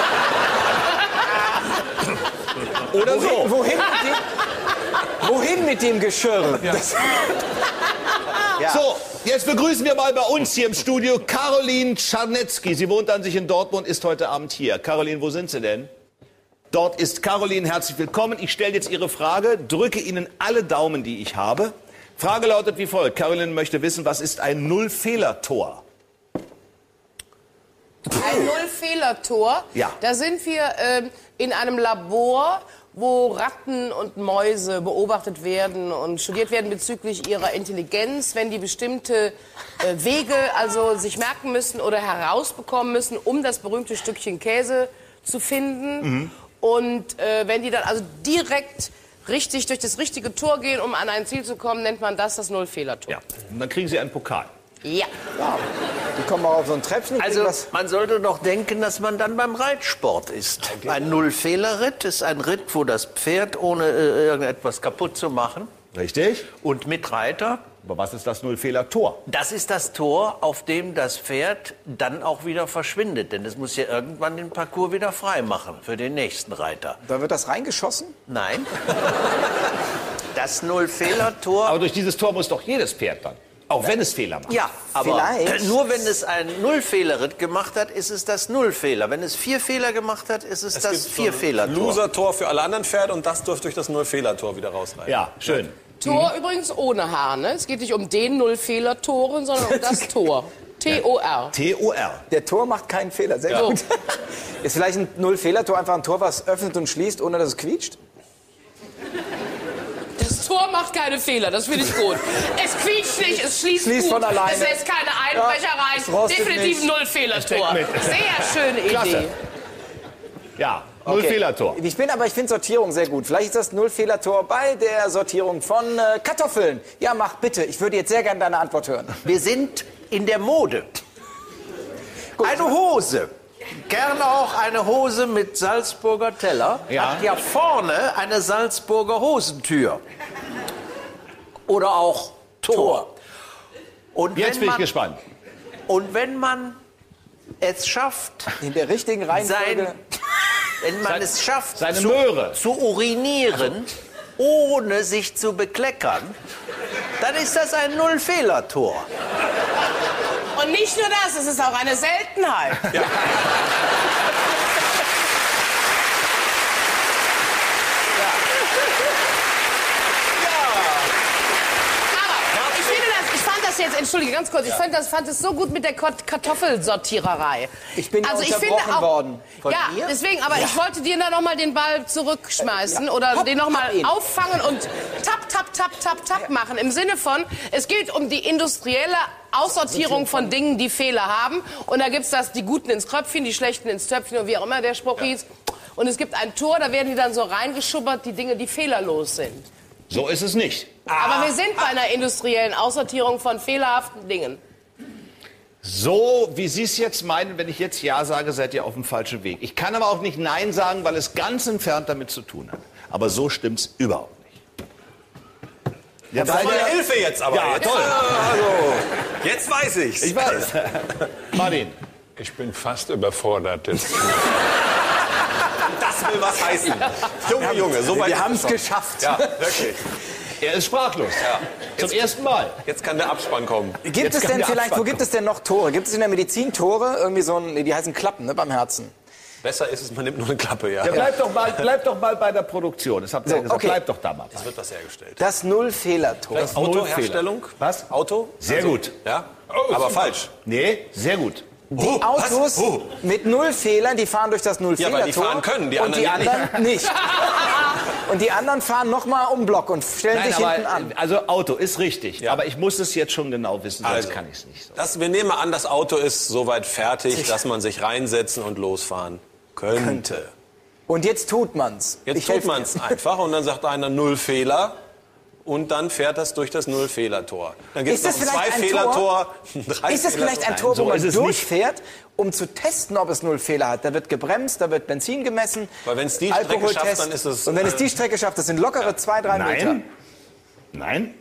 Speaker 2: Oder so.
Speaker 6: Wohin mit dem, wohin mit dem Geschirr? Das,
Speaker 2: So, jetzt begrüßen wir mal bei uns hier im Studio Caroline Czarnecki. Sie wohnt an sich in Dortmund, ist heute Abend hier. Caroline, wo sind Sie denn? Dort ist Caroline, herzlich willkommen. Ich stelle jetzt Ihre Frage, drücke Ihnen alle Daumen, die ich habe. Frage lautet wie folgt. Caroline möchte wissen, was ist ein Null-Fehler-Tor?
Speaker 5: Ein Null-Fehler-Tor.
Speaker 2: Ja.
Speaker 5: Da sind wir ähm, in einem Labor, wo Ratten und Mäuse beobachtet werden und studiert werden bezüglich ihrer Intelligenz, wenn die bestimmte äh, Wege also sich merken müssen oder herausbekommen müssen, um das berühmte Stückchen Käse zu finden.
Speaker 2: Mhm.
Speaker 5: Und äh, wenn die dann also direkt richtig durch das richtige Tor gehen, um an ein Ziel zu kommen, nennt man das das Null-Fehler-Tor.
Speaker 2: Ja, und dann kriegen Sie einen Pokal.
Speaker 5: Ja.
Speaker 6: die kommen auch auf so ein Treppchen.
Speaker 7: Also
Speaker 6: was.
Speaker 7: man sollte doch denken, dass man dann beim Reitsport ist. Ein Null-Fehler-Ritt ist ein Ritt, wo das Pferd, ohne äh, irgendetwas kaputt zu machen,
Speaker 2: Richtig?
Speaker 7: und mit Reiter,
Speaker 2: Aber was ist das Null-Fehler-Tor?
Speaker 7: das ist das Tor, auf dem das Pferd dann auch wieder verschwindet. Denn es muss ja irgendwann den Parcours wieder frei machen für den nächsten Reiter.
Speaker 6: Da wird das reingeschossen?
Speaker 7: Nein. Das Null-Fehler-Tor...
Speaker 2: Aber durch dieses Tor muss doch jedes Pferd dann. Auch wenn es Fehler macht.
Speaker 7: Ja, aber
Speaker 6: Vielleicht.
Speaker 7: nur wenn es einen Nullfehlerritt gemacht hat, ist es das Nullfehler. Wenn es vier Fehler gemacht hat, ist es,
Speaker 4: Es
Speaker 7: das
Speaker 4: gibt so ein
Speaker 7: Vierfehler-Tor.
Speaker 4: Loser-Tor für alle anderen Pferde und das dürfte durch das Null-Fehler-Tor wieder rausreißen.
Speaker 2: Ja, schön.
Speaker 5: Tor übrigens ohne H, ne? Es geht nicht um den Null-Fehler-Toren, sondern um das Tor. T O R.
Speaker 2: T O R.
Speaker 6: Der Tor macht keinen Fehler. Sehr gut. Ist vielleicht ein Null-Fehler-Tor einfach ein Tor, was öffnet und schließt, ohne dass es quietscht?
Speaker 5: Das Tor macht keine Fehler, das finde ich gut. Es quietscht nicht, es schließt,
Speaker 6: Schließt
Speaker 5: gut.
Speaker 6: von alleine.
Speaker 5: Es lässt keine Einbrecher
Speaker 6: Ja, es
Speaker 5: rein.
Speaker 6: rostet
Speaker 5: Definitiv
Speaker 6: nicht.
Speaker 5: Null-Fehler-Tor.
Speaker 2: Es steckt mit.
Speaker 5: Sehr schöne
Speaker 2: Klasse.
Speaker 5: Idee.
Speaker 2: Ja,
Speaker 6: Okay.
Speaker 2: Null-Fehler-Tor.
Speaker 6: Ich bin aber, ich finde Sortierung sehr gut. Vielleicht ist das Null-Fehler-Tor bei der Sortierung von äh, Kartoffeln. Ja, mach bitte. Ich würde jetzt sehr gerne deine Antwort hören.
Speaker 7: Wir sind in der Mode. Eine Hose, gerne auch eine Hose mit Salzburger Teller,
Speaker 2: Ja.
Speaker 7: hat ja vorne eine Salzburger Hosentür. Oder auch Tor. Und
Speaker 2: Jetzt
Speaker 7: wenn
Speaker 2: bin ich
Speaker 7: man,
Speaker 2: gespannt.
Speaker 7: Und wenn man es schafft,
Speaker 6: In der richtigen
Speaker 7: sein,
Speaker 6: Reihenfolge.
Speaker 7: wenn man
Speaker 2: Sein-
Speaker 7: es schafft,
Speaker 2: seine
Speaker 7: zu,
Speaker 2: Möhre.
Speaker 7: zu urinieren, ohne sich zu bekleckern, dann ist das ein Null-Fehler-Tor.
Speaker 5: Und nicht nur das, es ist auch eine Seltenheit. Aber ich finde das, ich fand das jetzt, entschuldige ganz kurz, ich fand das, fand es so gut mit der Kart- Kartoffelsortiererei.
Speaker 6: Ich bin ja
Speaker 5: also ich
Speaker 6: unterbrochen
Speaker 5: finde auch,
Speaker 6: worden.
Speaker 7: Von
Speaker 5: ja,
Speaker 7: ihr?
Speaker 5: deswegen, aber ich wollte dir da noch mal den Ball zurückschmeißen oder
Speaker 6: Hopp,
Speaker 5: den noch mal
Speaker 6: hab ihn.
Speaker 5: auffangen und tap, tap, tap, tap, tap machen. Im Sinne von, es geht um die industrielle Aussortierung von Dingen, die Fehler haben. Und da gibt's das, die Guten ins Kröpfchen, die Schlechten ins Töpfchen und wie auch immer der Spruch hieß. Und es gibt ein Tor, da werden die dann so reingeschubbert, die Dinge, die fehlerlos sind.
Speaker 2: So ist es nicht.
Speaker 5: Aber wir sind bei einer industriellen Aussortierung von fehlerhaften Dingen.
Speaker 2: So, wie Sie es jetzt meinen, wenn ich jetzt Ja sage, seid ihr auf dem falschen Weg. Ich kann aber auch nicht Nein sagen, weil es ganz entfernt damit zu tun hat. Aber so stimmt's überhaupt nicht. Ja,
Speaker 4: Das war eine Hilfe jetzt aber.
Speaker 2: Ja,
Speaker 4: jetzt,
Speaker 2: toll.
Speaker 4: Also, jetzt weiß ich's.
Speaker 2: Ich weiß. Martin.
Speaker 3: Ich bin fast überfordert. Jetzt.
Speaker 4: Das will was heißen. Junge, Junge, so weit
Speaker 6: Wir
Speaker 4: ist
Speaker 6: haben es
Speaker 4: schon.
Speaker 6: geschafft.
Speaker 4: Ja, wirklich.
Speaker 2: Er ist sprachlos. Zum ersten Mal.
Speaker 4: Jetzt kann der Abspann kommen.
Speaker 6: Gibt
Speaker 2: Jetzt
Speaker 6: es
Speaker 2: kann
Speaker 6: denn
Speaker 2: der
Speaker 6: vielleicht, wo
Speaker 2: Abspann
Speaker 6: gibt es denn noch Tore? Gibt es in der Medizin Tore? Irgendwie so ein, nee, die heißen Klappen, ne, beim Herzen.
Speaker 4: Besser ist es, man nimmt nur eine Klappe, ja.
Speaker 2: Ja, bleib, doch mal, bleib doch mal bei der Produktion. Das habt ihr
Speaker 6: So,
Speaker 2: ja gesagt.
Speaker 6: okay.
Speaker 2: Bleib doch da mal.
Speaker 4: Es wird was hergestellt.
Speaker 6: Das Null-Fehler-Tor.
Speaker 2: Das
Speaker 4: Autoherstellung?
Speaker 2: Was?
Speaker 4: Auto?
Speaker 2: Sehr
Speaker 4: Also,
Speaker 2: gut.
Speaker 4: Ja? Aber falsch.
Speaker 2: Nee, sehr gut.
Speaker 6: Die
Speaker 4: Oh,
Speaker 6: Autos
Speaker 4: was? Oh.
Speaker 6: mit Null Fehlern, die fahren durch das
Speaker 4: Ja,
Speaker 6: Null-Fehler-Tor.
Speaker 4: weil die fahren können, die
Speaker 6: und die
Speaker 4: anderen
Speaker 6: anderen nicht. Und die anderen fahren noch mal um den Block und stellen
Speaker 2: Nein,
Speaker 6: sich hinten
Speaker 2: aber,
Speaker 6: an.
Speaker 2: also Auto ist richtig,
Speaker 4: Ja.
Speaker 2: aber ich muss es jetzt schon genau wissen, sonst
Speaker 4: Also,
Speaker 2: kann ich es nicht. So.
Speaker 4: Das, wir nehmen mal an, das Auto ist soweit fertig, dass man sich reinsetzen und losfahren könnte.
Speaker 6: Und jetzt tut man's.
Speaker 4: Jetzt
Speaker 6: Ich
Speaker 4: tut
Speaker 6: helfe
Speaker 4: man es einfach und dann sagt einer null Fehler und dann fährt das durch das Null-Fehler-Tor. Dann gibt es
Speaker 6: Ist
Speaker 4: noch
Speaker 6: das
Speaker 4: ein
Speaker 6: vielleicht ein
Speaker 4: Zwei-Fehler-Tor, ein
Speaker 6: dir. Ist das vielleicht ein
Speaker 2: Nein,
Speaker 6: Tor,
Speaker 2: so
Speaker 6: wo man
Speaker 2: ist es nicht.
Speaker 6: durchfährt, um zu testen, ob es null Fehler hat? Da wird gebremst, da wird Benzin gemessen.
Speaker 4: Weil wenn's die Strecke
Speaker 6: Alkoholtest.
Speaker 4: schafft, dann ist es,
Speaker 6: Und wenn es
Speaker 4: äh,
Speaker 6: die Strecke schafft, das sind lockere zwei, drei Meter.
Speaker 2: Nein, nein,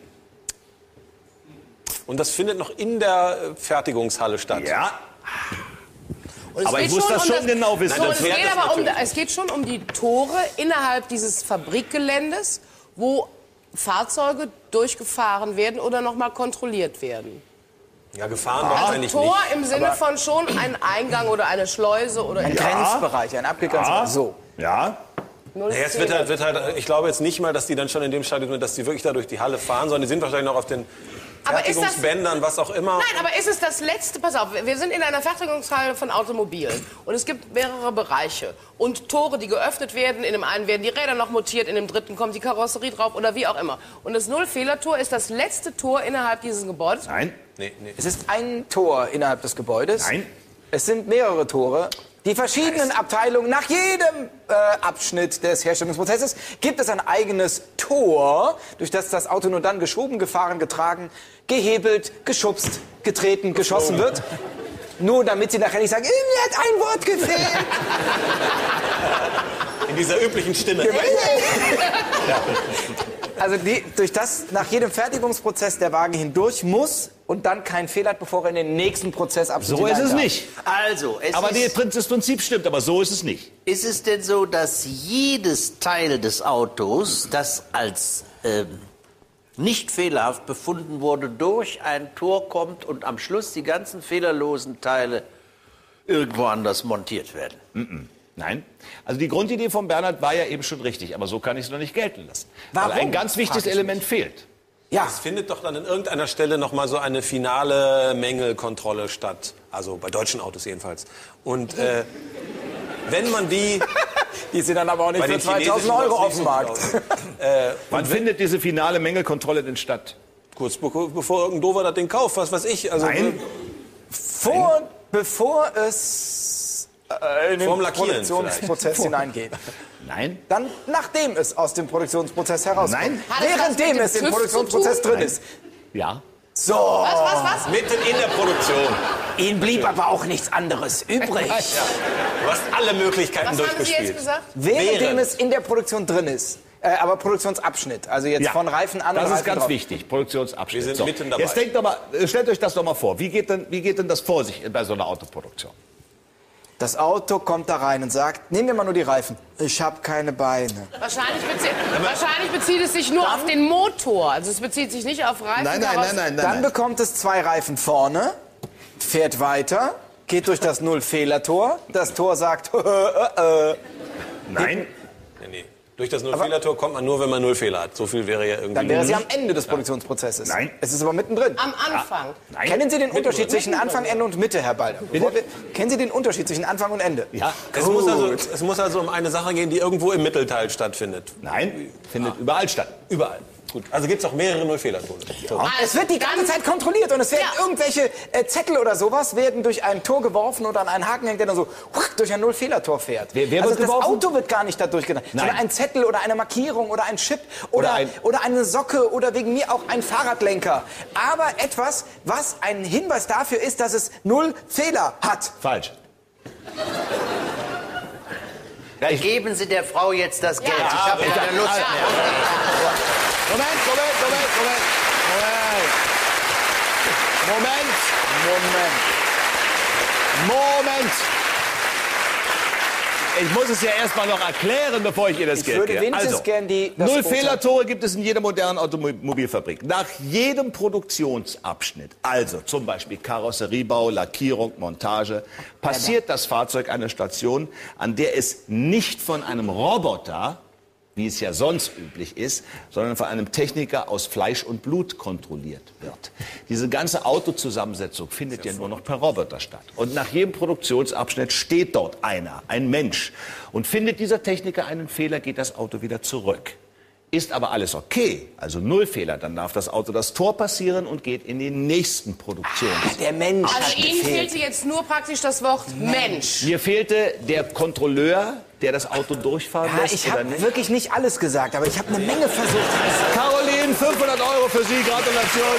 Speaker 4: Und das findet noch in der äh, Fertigungshalle statt.
Speaker 2: ja.
Speaker 5: Und es
Speaker 2: Aber
Speaker 5: geht
Speaker 2: ich muss
Speaker 5: schon
Speaker 2: das
Speaker 5: um
Speaker 2: schon genau wissen.
Speaker 5: So,
Speaker 4: Nein,
Speaker 5: es,
Speaker 4: das
Speaker 5: geht
Speaker 4: wäre das
Speaker 5: aber um,
Speaker 4: natürlich.
Speaker 5: es geht schon um die Tore innerhalb dieses Fabrikgeländes, wo Fahrzeuge durchgefahren werden oder noch mal kontrolliert werden.
Speaker 4: Ja, gefahren
Speaker 5: Also
Speaker 4: wahrscheinlich
Speaker 5: Tor
Speaker 4: nicht.
Speaker 5: im Sinne von schon ein Eingang oder eine Schleuse oder
Speaker 6: Ein Grenzbereich, ein abgegrenzter
Speaker 2: Ja.
Speaker 6: Bereich. So.
Speaker 2: Ja,
Speaker 5: Null
Speaker 4: Ja, jetzt wird halt, wird halt, ich glaube jetzt nicht mal, dass die dann schon in dem Stadium sind, dass die wirklich da durch die Halle fahren, sondern die sind wahrscheinlich noch auf den
Speaker 5: Aber ist das-
Speaker 4: Fertigungsbändern, was auch immer.
Speaker 5: Nein, aber ist es das letzte? Pass auf, wir sind in einer Fertigungshalle von Automobilen und es gibt mehrere Bereiche und Tore, die geöffnet werden. In dem einen werden die Räder noch montiert, in dem dritten kommt die Karosserie drauf oder wie auch immer. Und das Null-Fehler-Tor ist das letzte Tor innerhalb dieses Gebäudes.
Speaker 2: nein,
Speaker 4: Nee, nee.
Speaker 6: Es ist ein Tor innerhalb des Gebäudes.
Speaker 2: nein.
Speaker 6: Es sind mehrere Tore. Die verschiedenen Abteilungen, nach jedem äh, Abschnitt des Herstellungsprozesses gibt es ein eigenes Tor, durch das das Auto nur dann geschoben, gefahren, getragen, gehebelt, geschubst, getreten, geschossen wird. Nur damit sie nachher nicht sagen, mir hat ein Wort gefehlt.
Speaker 4: In dieser üblichen Stimme.
Speaker 6: Also die, durch das nach jedem Fertigungsprozess der Wagen hindurch muss und dann keinen Fehler hat, bevor er in den nächsten Prozessabschnitt
Speaker 2: So ist es
Speaker 6: hinein darf.
Speaker 2: nicht.
Speaker 7: Also, es
Speaker 2: Aber
Speaker 7: ist,
Speaker 2: die- das Prinzip stimmt, aber so ist es nicht.
Speaker 7: ist es denn so, dass jedes Teil des Autos, das als ähm, nicht fehlerhaft befunden wurde, durch ein Tor kommt und am Schluss die ganzen fehlerlosen Teile irgendwo anders montiert werden?
Speaker 2: Nein. Also die Grundidee von Bernhard war ja eben schon richtig, aber so kann ich es noch nicht gelten lassen.
Speaker 6: Warum?
Speaker 2: Weil ein ganz wichtiges
Speaker 6: Frag ich
Speaker 2: Element fehlt.
Speaker 6: Ja,
Speaker 4: Es findet doch dann an irgendeiner Stelle noch mal so eine finale Mängelkontrolle statt. Also bei deutschen Autos jedenfalls. Und äh, wenn man die
Speaker 6: die sind dann aber auch nicht
Speaker 4: bei
Speaker 6: für
Speaker 4: den
Speaker 6: zweitausend
Speaker 4: chinesischen
Speaker 6: Euro auf
Speaker 4: läuft's
Speaker 6: dem
Speaker 4: nicht so
Speaker 6: Markt.
Speaker 4: gut aus.
Speaker 2: Wann findet diese finale Mängelkontrolle denn statt?
Speaker 4: Kurz bevor, bevor irgendein Dover das Ding kauft, was weiß ich. Also
Speaker 2: Nein.
Speaker 6: Vor, bevor es äh, in den
Speaker 4: Vorm Lackieren
Speaker 6: Produktionsprozess hineingeht.
Speaker 2: Nein.
Speaker 6: Dann, nachdem es aus dem Produktionsprozess herauskommt.
Speaker 2: Nein.
Speaker 5: Hat es was
Speaker 6: Währenddem
Speaker 5: mit
Speaker 6: es
Speaker 5: dem
Speaker 6: im
Speaker 5: TÜV
Speaker 6: Produktionsprozess
Speaker 5: zu tun?
Speaker 6: drin ist.
Speaker 2: Ja.
Speaker 6: So.
Speaker 5: Was, was, was?
Speaker 4: mitten in der Produktion.
Speaker 6: Ihnen blieb aber auch nichts anderes übrig.
Speaker 4: Du hast alle Möglichkeiten
Speaker 5: Was haben Sie jetzt
Speaker 4: durchgespielt.
Speaker 5: gesagt?
Speaker 6: Währenddem
Speaker 4: Während.
Speaker 6: es in der Produktion drin ist. Äh, aber Produktionsabschnitt. Also jetzt
Speaker 2: Ja.
Speaker 6: von Reifen an
Speaker 2: Das
Speaker 6: und
Speaker 2: ist
Speaker 6: Reifen
Speaker 2: ganz
Speaker 6: drauf.
Speaker 2: wichtig, Produktionsabschnitt.
Speaker 4: Wir sind mitten dabei.
Speaker 2: Jetzt denkt doch mal, äh, stellt euch das doch mal vor. Wie geht denn, wie geht denn das vor sich bei so einer Autoproduktion?
Speaker 6: Das Auto kommt da rein und sagt, nehmen wir mal nur die Reifen. Ich habe keine Beine.
Speaker 5: Wahrscheinlich bezieht, wahrscheinlich bezieht es sich nur auf den Motor. Also es bezieht sich nicht auf Reifen. Karossen-
Speaker 6: Dann bekommt es zwei Reifen vorne, fährt weiter, geht durch das Null-Fehler-Tor. Das Tor sagt, äh, äh.
Speaker 2: Nein.
Speaker 4: Nee, nee. Durch das Null-Fehler-Tor kommt man nur, wenn man null Fehler hat. So viel wäre ja irgendwie.
Speaker 6: Dann wäre sie am Ende des Produktionsprozesses.
Speaker 2: Nein.
Speaker 6: Es ist aber mittendrin.
Speaker 5: Am Anfang.
Speaker 2: Nein.
Speaker 6: Kennen Sie den Unterschied zwischen Anfang, Ende und Mitte, Herr Balder? Bevor wir- Kennen Sie den Unterschied zwischen Anfang und Ende?
Speaker 2: Ja.
Speaker 4: Es muss, also, es muss also um eine Sache gehen, die irgendwo im Mittelteil stattfindet.
Speaker 2: Nein. Findet überall statt.
Speaker 4: Überall. Gut. Also gibt es auch mehrere Null-Fehler-Tore. So.
Speaker 6: Es wird die ganze Zeit kontrolliert und es werden
Speaker 5: Ja.
Speaker 6: irgendwelche äh, Zettel oder sowas werden durch ein Tor geworfen oder an einen Haken hängt, der dann so huch, durch ein Null-Fehler-Tor fährt.
Speaker 2: Wer- wer
Speaker 6: also
Speaker 2: wird
Speaker 6: das
Speaker 2: geworfen?
Speaker 6: Auto wird gar nicht da durchgegangen, sondern ein Zettel oder eine Markierung oder ein Chip oder,
Speaker 2: Oder ein-
Speaker 6: oder eine Socke oder wegen mir auch ein Fahrradlenker. Aber etwas, was ein Hinweis dafür ist, dass es null Fehler hat.
Speaker 2: Falsch. Ja, ich,
Speaker 7: Geben Sie der Frau jetzt das Geld.
Speaker 5: Ja.
Speaker 7: Ich habe
Speaker 2: Ja.
Speaker 7: keine Lust
Speaker 2: Ja.
Speaker 7: mehr.
Speaker 2: Moment, Moment, Moment, Moment. Moment. Moment. Moment. Ich muss es ja erstmal noch erklären, bevor ich ihr das
Speaker 6: Ich
Speaker 2: Geld
Speaker 6: würde
Speaker 2: gebe.
Speaker 6: wenigstens
Speaker 2: Also,
Speaker 6: gern die- das
Speaker 2: null
Speaker 6: Urteil-
Speaker 2: Fehlertore gibt es in jeder modernen Automobilfabrik. Nach jedem Produktionsabschnitt, also zum Beispiel Karosseriebau, Lackierung, Montage, passiert das Fahrzeug eine Station, an der es nicht von einem Roboter, wie es ja sonst üblich ist, sondern von einem Techniker aus Fleisch und Blut kontrolliert wird. Diese ganze Autozusammensetzung findet ja nur noch per Roboter statt. Und nach jedem Produktionsabschnitt steht dort einer, ein Mensch. Und findet dieser Techniker einen Fehler, geht das Auto wieder zurück. Ist aber alles okay, also null Fehler, dann darf das Auto das Tor passieren und geht in den nächsten Produktions.
Speaker 6: Der Mensch
Speaker 5: Also
Speaker 6: hat
Speaker 5: Ihnen
Speaker 6: gefehlt.
Speaker 5: fehlte jetzt nur praktisch das Wort Mensch.
Speaker 2: Mir fehlte der Kontrolleur, der das Auto durchfahren
Speaker 6: Ja,
Speaker 2: lässt
Speaker 6: ich
Speaker 2: oder
Speaker 6: habe
Speaker 2: nicht.
Speaker 6: wirklich nicht alles gesagt, aber ich habe eine Menge versucht.
Speaker 2: Caroline, fünfhundert Euro für Sie, Gratulation.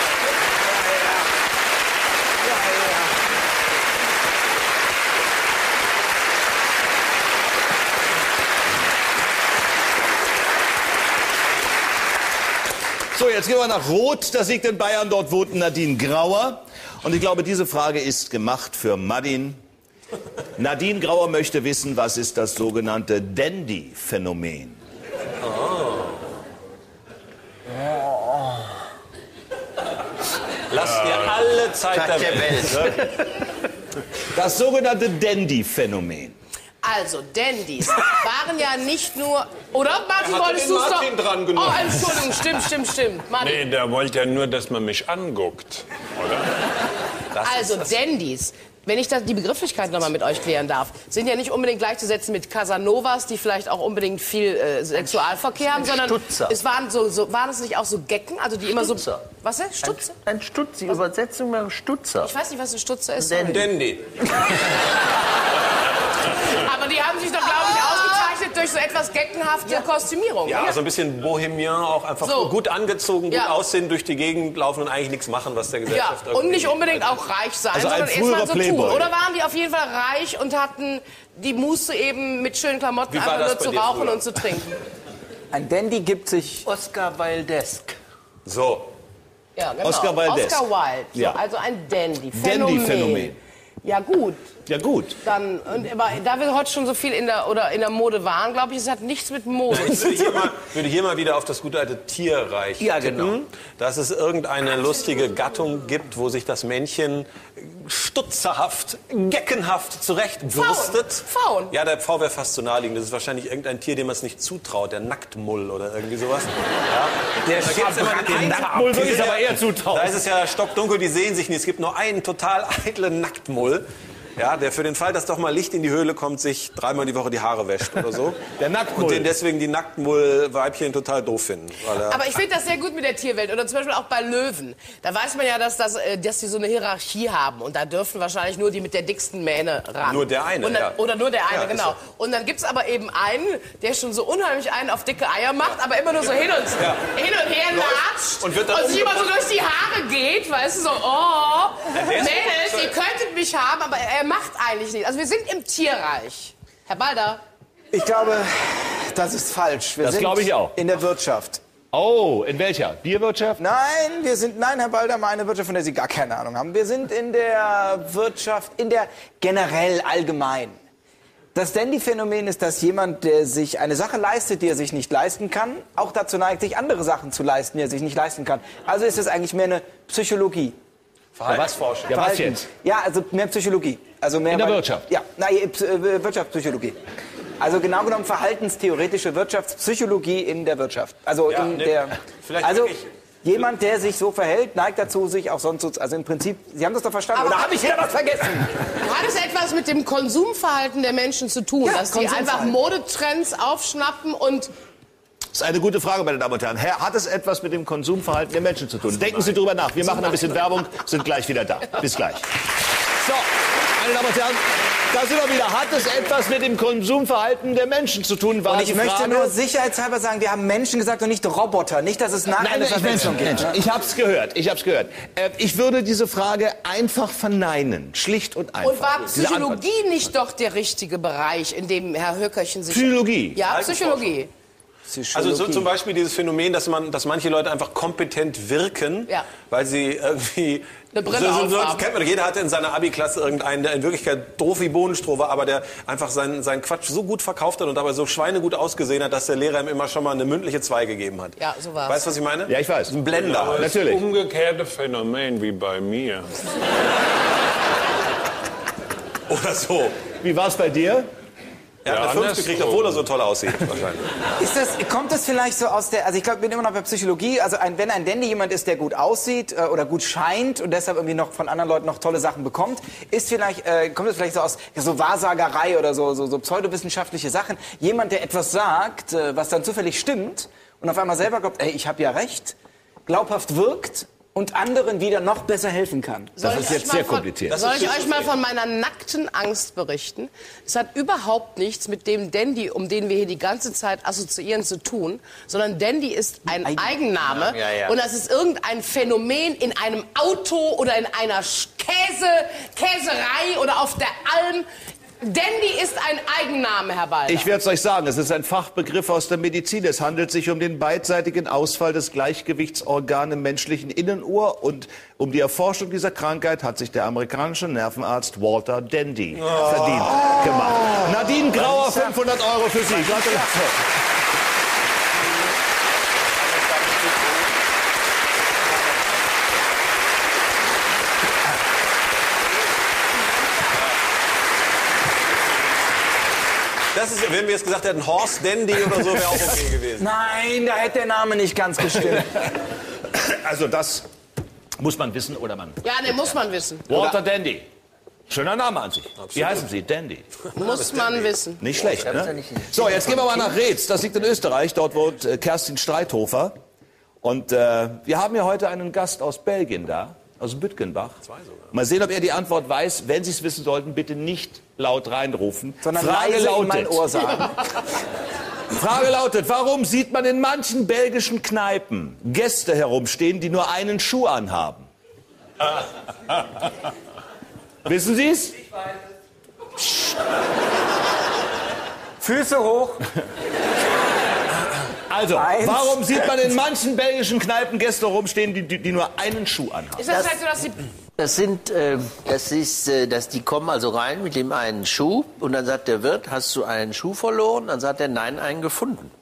Speaker 2: So, jetzt gehen wir nach Rot. Das liegt in Bayern. Dort wohnt Nadine Grauer. Und ich glaube, diese Frage ist gemacht für Madin. Nadine Grauer möchte wissen, was ist das sogenannte Dandy-Phänomen?
Speaker 4: Lass dir alle Zeit der
Speaker 7: der
Speaker 4: Welt.
Speaker 7: Welt.
Speaker 2: Das sogenannte Dandy-Phänomen.
Speaker 5: Also, Dandys waren ja nicht nur... Oder, Martin,
Speaker 4: Er hatte
Speaker 5: wolltest
Speaker 4: den
Speaker 5: du es
Speaker 4: Martin
Speaker 5: doch...
Speaker 4: dran genommen.
Speaker 5: Oh, Entschuldigung, stimmt, stimmt, stimmt. Martin.
Speaker 3: Nee, der wollte ja nur, dass man mich anguckt, oder?
Speaker 5: Also, Dandys, wenn ich das, die Begrifflichkeit noch mal mit euch klären darf, sind ja nicht unbedingt gleichzusetzen mit Casanovas, die vielleicht auch unbedingt viel äh, Sexualverkehr haben, sondern
Speaker 7: Stutzer.
Speaker 5: es waren so, so, waren es nicht auch so Gecken, also die immer
Speaker 7: Stutzer.
Speaker 5: so... Was ist? Stutzer?
Speaker 7: Ein Stutz, die Übersetzung wäre Stutzer.
Speaker 5: Ich weiß nicht, was ein Stutzer ist.
Speaker 7: Dandy.
Speaker 5: sorry.
Speaker 4: Dandy.
Speaker 5: Aber die haben sich doch, glaube ich, ausgezeichnet durch so etwas geckenhafte Kostümierung.
Speaker 4: Ja,
Speaker 5: oder?
Speaker 4: so ein bisschen Bohemian, auch einfach
Speaker 5: So.
Speaker 4: gut angezogen, gut
Speaker 5: Ja.
Speaker 4: aussehen, durch die Gegend laufen und eigentlich nichts machen, was der
Speaker 5: Ja,
Speaker 4: Gesellschaft
Speaker 5: und
Speaker 4: irgendwie-
Speaker 5: nicht unbedingt auch reich sein,
Speaker 2: Also ein
Speaker 5: sondern erst
Speaker 2: früherer
Speaker 5: mal so tun.
Speaker 2: Playboy.
Speaker 5: Oder waren die auf jeden Fall reich und hatten die Muße eben mit schönen Klamotten
Speaker 4: Wie war
Speaker 5: einfach
Speaker 4: das
Speaker 5: nur
Speaker 4: bei
Speaker 5: zu
Speaker 4: dir
Speaker 5: rauchen
Speaker 4: früher?
Speaker 5: und zu trinken?
Speaker 6: Ein Dandy gibt sich...
Speaker 7: Oscar Wildesk.
Speaker 4: So.
Speaker 5: Ja, genau.
Speaker 2: Oscar Wilde.
Speaker 5: Oscar Wilde. So,
Speaker 2: Ja.
Speaker 5: also ein Dandy.
Speaker 2: Dandy-Phänomen.
Speaker 5: Ja, gut.
Speaker 2: Ja gut.
Speaker 5: Dann, und, aber da wir heute schon so viel in der, oder in der Mode waren, glaube ich, es hat nichts mit Mode
Speaker 4: Ich
Speaker 5: zu
Speaker 4: würde hier,
Speaker 5: tun.
Speaker 4: mal, würde hier mal wieder auf das gute alte Tierreich
Speaker 7: Ja,
Speaker 4: tippen,
Speaker 7: genau.
Speaker 4: dass es irgendeine lustige Gattung gibt, wo sich das Männchen stutzerhaft, geckenhaft zurechtbürstet.
Speaker 5: Faun. Faun.
Speaker 4: Ja, der Pfau wäre fast zu naheliegend. Das ist wahrscheinlich irgendein Tier, dem man es nicht zutraut. Der Nacktmull oder irgendwie sowas. Ja.
Speaker 6: Der
Speaker 4: Da gibt's immer den einen
Speaker 2: Nacktmull würde ich aber eher zutrauen.
Speaker 4: Da ist es ja stockdunkel, die sehen sich nicht. Es gibt nur einen total eitlen Nacktmull. Ja, der für den Fall, dass doch mal Licht in die Höhle kommt, sich dreimal die Woche die Haare wäscht oder so.
Speaker 2: Der Nacktmull.
Speaker 4: Und den deswegen die Nacktmull-Weibchen total doof finden. Weil er
Speaker 5: Aber ich finde das sehr gut mit der Tierwelt. Oder zum Beispiel auch bei Löwen. Da weiß man ja, dass, das, äh, dass die so eine Hierarchie haben. Und da dürfen wahrscheinlich nur die mit der dicksten Mähne ran.
Speaker 4: Nur der eine,
Speaker 5: Und dann,
Speaker 4: ja.
Speaker 5: Oder nur der eine,
Speaker 4: Ja, ist
Speaker 5: genau.
Speaker 4: so.
Speaker 5: Und dann gibt's aber eben einen, der schon so unheimlich einen auf dicke Eier macht, aber immer nur so hin und,
Speaker 4: Ja.
Speaker 5: hin und her latscht.
Speaker 4: und wird dann
Speaker 5: sich immer so
Speaker 4: umgebracht.
Speaker 5: durch die Haare geht. Weißt du, so, oh,
Speaker 4: der ist
Speaker 5: Mädels,
Speaker 4: so-
Speaker 5: ihr könntet mich haben, aber er macht eigentlich nichts. Also wir sind im Tierreich. Herr Balder.
Speaker 6: Ich glaube, das ist falsch. Wir
Speaker 2: Das
Speaker 6: sind
Speaker 2: glaube ich auch.
Speaker 6: in der Wirtschaft.
Speaker 2: Oh, in welcher? Bierwirtschaft?
Speaker 6: Nein, wir sind, nein, Herr Balder, mal eine Wirtschaft, von der Sie gar keine Ahnung haben. Wir sind in der Wirtschaft, in der generell allgemein. Das Dandy-Phänomen ist, dass jemand, der sich eine Sache leistet, die er sich nicht leisten kann, auch dazu neigt, sich andere Sachen zu leisten, die er sich nicht leisten kann. Also ist es eigentlich mehr eine Psychologie.
Speaker 4: Verhaltensforschung.
Speaker 2: Ja, was
Speaker 6: Verhalten.
Speaker 2: jetzt?
Speaker 6: Ja, also mehr Psychologie. Also mehr
Speaker 2: In der
Speaker 6: weil-
Speaker 2: Wirtschaft?
Speaker 6: Ja, nein, äh, P- äh, Wirtschaftspsychologie. Also genau genommen verhaltenstheoretische Wirtschaftspsychologie in der Wirtschaft. Also
Speaker 4: Ja,
Speaker 6: in
Speaker 4: ne,
Speaker 6: der.
Speaker 4: vielleicht
Speaker 6: also
Speaker 4: wirklich-
Speaker 6: jemand, der sich so verhält, neigt dazu, sich auch sonst so. Also im Prinzip, Sie haben das doch verstanden.
Speaker 5: Aber
Speaker 6: Oder habe ich wieder was vergessen?
Speaker 5: Hat es etwas mit dem Konsumverhalten der Menschen zu tun,
Speaker 6: Ja,
Speaker 5: dass die einfach
Speaker 6: Konsumverhalten.
Speaker 5: Modetrends aufschnappen und
Speaker 2: Das ist eine gute Frage, meine Damen und Herren. Herr, hat es etwas mit dem Konsumverhalten der Menschen zu tun? Denken Sie drüber nach. Wir machen ein bisschen Werbung, sind gleich wieder da. Bis gleich. So, meine Damen und Herren, da sind wir wieder. Hat es etwas mit dem Konsumverhalten der Menschen zu tun? War
Speaker 6: Und ich
Speaker 2: die
Speaker 6: möchte
Speaker 2: Frage.
Speaker 6: nur sicherheitshalber sagen, wir haben Menschen gesagt und nicht Roboter. Nicht, dass es nachher
Speaker 2: Nein,
Speaker 6: eine
Speaker 2: nein, ich,
Speaker 6: Verwechslung
Speaker 2: Mensch,
Speaker 6: gibt.
Speaker 2: Mensch, ich hab's gehört, ich hab's gehört. Äh, ich würde diese Frage einfach verneinen, schlicht und einfach.
Speaker 5: Und war
Speaker 2: Diese Antwort.
Speaker 5: Psychologie nicht doch der richtige Bereich, in dem Herr Höckerchen sich...
Speaker 2: Psychologie.
Speaker 5: Ja, Psychologie.
Speaker 4: Also so zum Beispiel dieses Phänomen, dass man, dass manche Leute einfach kompetent wirken,
Speaker 5: Ja.
Speaker 4: weil sie irgendwie
Speaker 5: Eine Brille
Speaker 4: so, so,
Speaker 5: aufhaben.
Speaker 4: kennt man, jeder hatte in seiner Abi-Klasse irgendeinen, der in Wirklichkeit doof wie Bohnenstroh war, aber der einfach seinen, seinen Quatsch so gut verkauft hat und dabei so schweinegut ausgesehen hat, dass der Lehrer ihm immer schon mal eine mündliche zwei gegeben hat.
Speaker 5: Ja, so war's.
Speaker 4: Weißt du, was ich meine?
Speaker 2: Ja, ich weiß.
Speaker 4: Ein Blender.
Speaker 3: Aber das
Speaker 2: Natürlich.
Speaker 3: umgekehrte Phänomen wie bei mir.
Speaker 4: Oder so.
Speaker 2: Wie war's bei dir?
Speaker 4: Er hat
Speaker 3: Ja,
Speaker 4: eine fünf
Speaker 3: andersrum.
Speaker 4: gekriegt, obwohl er so toll aussieht, wahrscheinlich.
Speaker 6: Ist das, kommt das vielleicht so aus der, also ich glaube, ich bin immer noch bei Psychologie, also ein, wenn ein Dandy jemand ist, der gut aussieht äh, oder gut scheint und deshalb irgendwie noch von anderen Leuten noch tolle Sachen bekommt, ist vielleicht, äh, kommt das vielleicht so aus ja, so Wahrsagerei oder so, so, so pseudowissenschaftliche Sachen. Jemand, der etwas sagt, äh, was dann zufällig stimmt und auf einmal selber glaubt, ey, ich habe ja recht, glaubhaft wirkt und anderen wieder noch besser helfen kann.
Speaker 2: Das
Speaker 5: Soll
Speaker 2: ist
Speaker 5: ich
Speaker 2: jetzt
Speaker 5: euch
Speaker 2: sehr
Speaker 5: mal von-
Speaker 2: kompliziert.
Speaker 5: Soll ich euch mal von meiner nackten Angst berichten? Es hat überhaupt nichts mit dem Dandy, um den wir hier die ganze Zeit assoziieren, zu tun, sondern Dandy ist ein Eigenname
Speaker 7: Ja, ja.
Speaker 5: und das ist irgendein Phänomen in einem Auto oder in einer Sch- Käse, Käserei oder auf der Alm. Dandy ist ein Eigenname, Herr Balder.
Speaker 2: Ich werde es euch sagen, es ist ein Fachbegriff aus der Medizin. Es handelt sich um den beidseitigen Ausfall des Gleichgewichtsorgans im menschlichen Innenohr. Und um die Erforschung dieser Krankheit hat sich der amerikanische Nervenarzt Walter Dandy verdient gemacht. Nadine Grauer, fünfhundert Euro für Sie. Gratulation.
Speaker 4: Das ist, wenn wir jetzt gesagt hätten, Horst Dandy oder so, wäre auch okay gewesen.
Speaker 6: Nein, da hätte der Name nicht ganz gestimmt.
Speaker 2: Also das muss man wissen oder man...
Speaker 5: Ja, den muss man wissen.
Speaker 2: Walter Dandy. Schöner Name an sich. Wie heißen Sie? Dandy.
Speaker 5: Muss man wissen.
Speaker 2: Nicht schlecht, ne? So, jetzt gehen wir mal nach Reetz. Das liegt in Österreich. Dort wohnt äh, Kerstin Streithofer. Und äh, wir haben ja heute einen Gast aus Belgien da, aus Bütgenbach. Mal sehen, ob er die Antwort weiß. Wenn Sie es wissen sollten, bitte nicht laut reinrufen.
Speaker 6: Sondern
Speaker 2: Frage
Speaker 6: leise in
Speaker 2: lautet,
Speaker 6: mein Ohr sagen.
Speaker 2: Frage lautet, warum sieht man in manchen belgischen Kneipen Gäste herumstehen, die nur einen Schuh anhaben? Wissen Sie es?
Speaker 6: Füße hoch.
Speaker 2: Also,
Speaker 6: Eins.
Speaker 2: warum sieht man in manchen belgischen Kneipen Gäste herumstehen, die, die, die nur einen Schuh anhaben?
Speaker 5: Ist das, halt so, dass Sie...
Speaker 7: Das sind, äh, das ist, äh, dass die kommen also rein mit dem einen Schuh und dann sagt der Wirt, hast du einen Schuh verloren? Dann sagt er, nein, einen gefunden.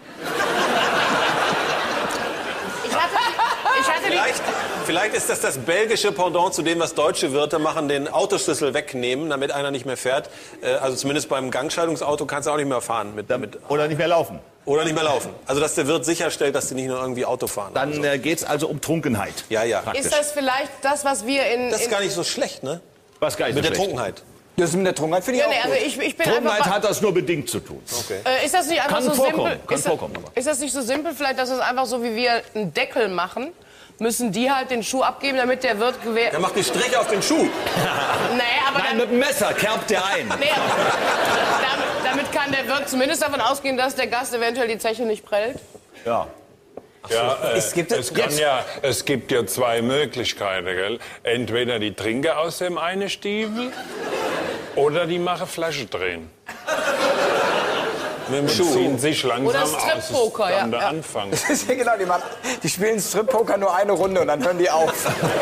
Speaker 5: Ich hatte, ich hatte die...
Speaker 4: Vielleicht, vielleicht ist das das belgische Pendant zu dem, was deutsche Wirte machen, den Autoschlüssel wegnehmen, damit einer nicht mehr fährt. Äh, Also zumindest beim Gangschaltungsauto kannst du auch nicht mehr fahren. Mit, mit,
Speaker 2: Oder nicht mehr laufen.
Speaker 4: oder nicht mehr laufen. Also dass der Wirt sicherstellt, dass die nicht nur irgendwie Auto fahren.
Speaker 2: Dann äh, geht es also um Trunkenheit.
Speaker 4: Ja, ja.
Speaker 2: Praktisch.
Speaker 5: Ist das vielleicht das, was wir in...
Speaker 4: Das ist
Speaker 5: in
Speaker 4: gar nicht so schlecht, ne?
Speaker 2: Was gar nicht
Speaker 4: Mit
Speaker 2: so
Speaker 4: der
Speaker 2: schlecht.
Speaker 4: Trunkenheit.
Speaker 6: Das mit der Trunkenheit finde ich
Speaker 5: ja, nee,
Speaker 6: auch
Speaker 5: also
Speaker 6: gut.
Speaker 5: ich, ich bin
Speaker 2: Trunkenheit
Speaker 5: einfach...
Speaker 2: hat das nur bedingt zu tun.
Speaker 4: Okay.
Speaker 5: Äh, ist das nicht einfach
Speaker 2: Kann
Speaker 5: so
Speaker 2: vorkommen,
Speaker 5: simpel?
Speaker 2: kann
Speaker 5: ist,
Speaker 2: vorkommen,
Speaker 5: das,
Speaker 2: aber.
Speaker 5: ist das nicht so simpel vielleicht, dass es einfach so, wie wir einen Deckel machen, müssen die halt den Schuh abgeben, damit der Wirt gewährt...
Speaker 4: Der macht die Striche auf den Schuh.
Speaker 5: Nee, aber
Speaker 2: Nein,
Speaker 5: dann...
Speaker 2: mit dem Messer kerbt der ein.
Speaker 5: Nee, damit, damit kann der Wirt zumindest davon ausgehen, dass der Gast eventuell die Zeche nicht prellt.
Speaker 2: Ja.
Speaker 3: Ja, äh,
Speaker 6: Es gibt-
Speaker 3: es, kann ja, es gibt ja zwei Möglichkeiten. Gell? Entweder die trinken aus dem einen Stiefel oder die machen Flasche drehen.
Speaker 4: Mit dem
Speaker 3: Und
Speaker 4: Schuh.
Speaker 3: ziehen sich langsam
Speaker 5: Oder
Speaker 3: aus.
Speaker 5: Strip-Poker,
Speaker 3: Das ist dann
Speaker 5: ja,
Speaker 3: der
Speaker 5: ja.
Speaker 3: Anfang.
Speaker 6: Das ist ja genau, die, machen, die spielen Strip-Poker nur eine Runde und dann hören die auf.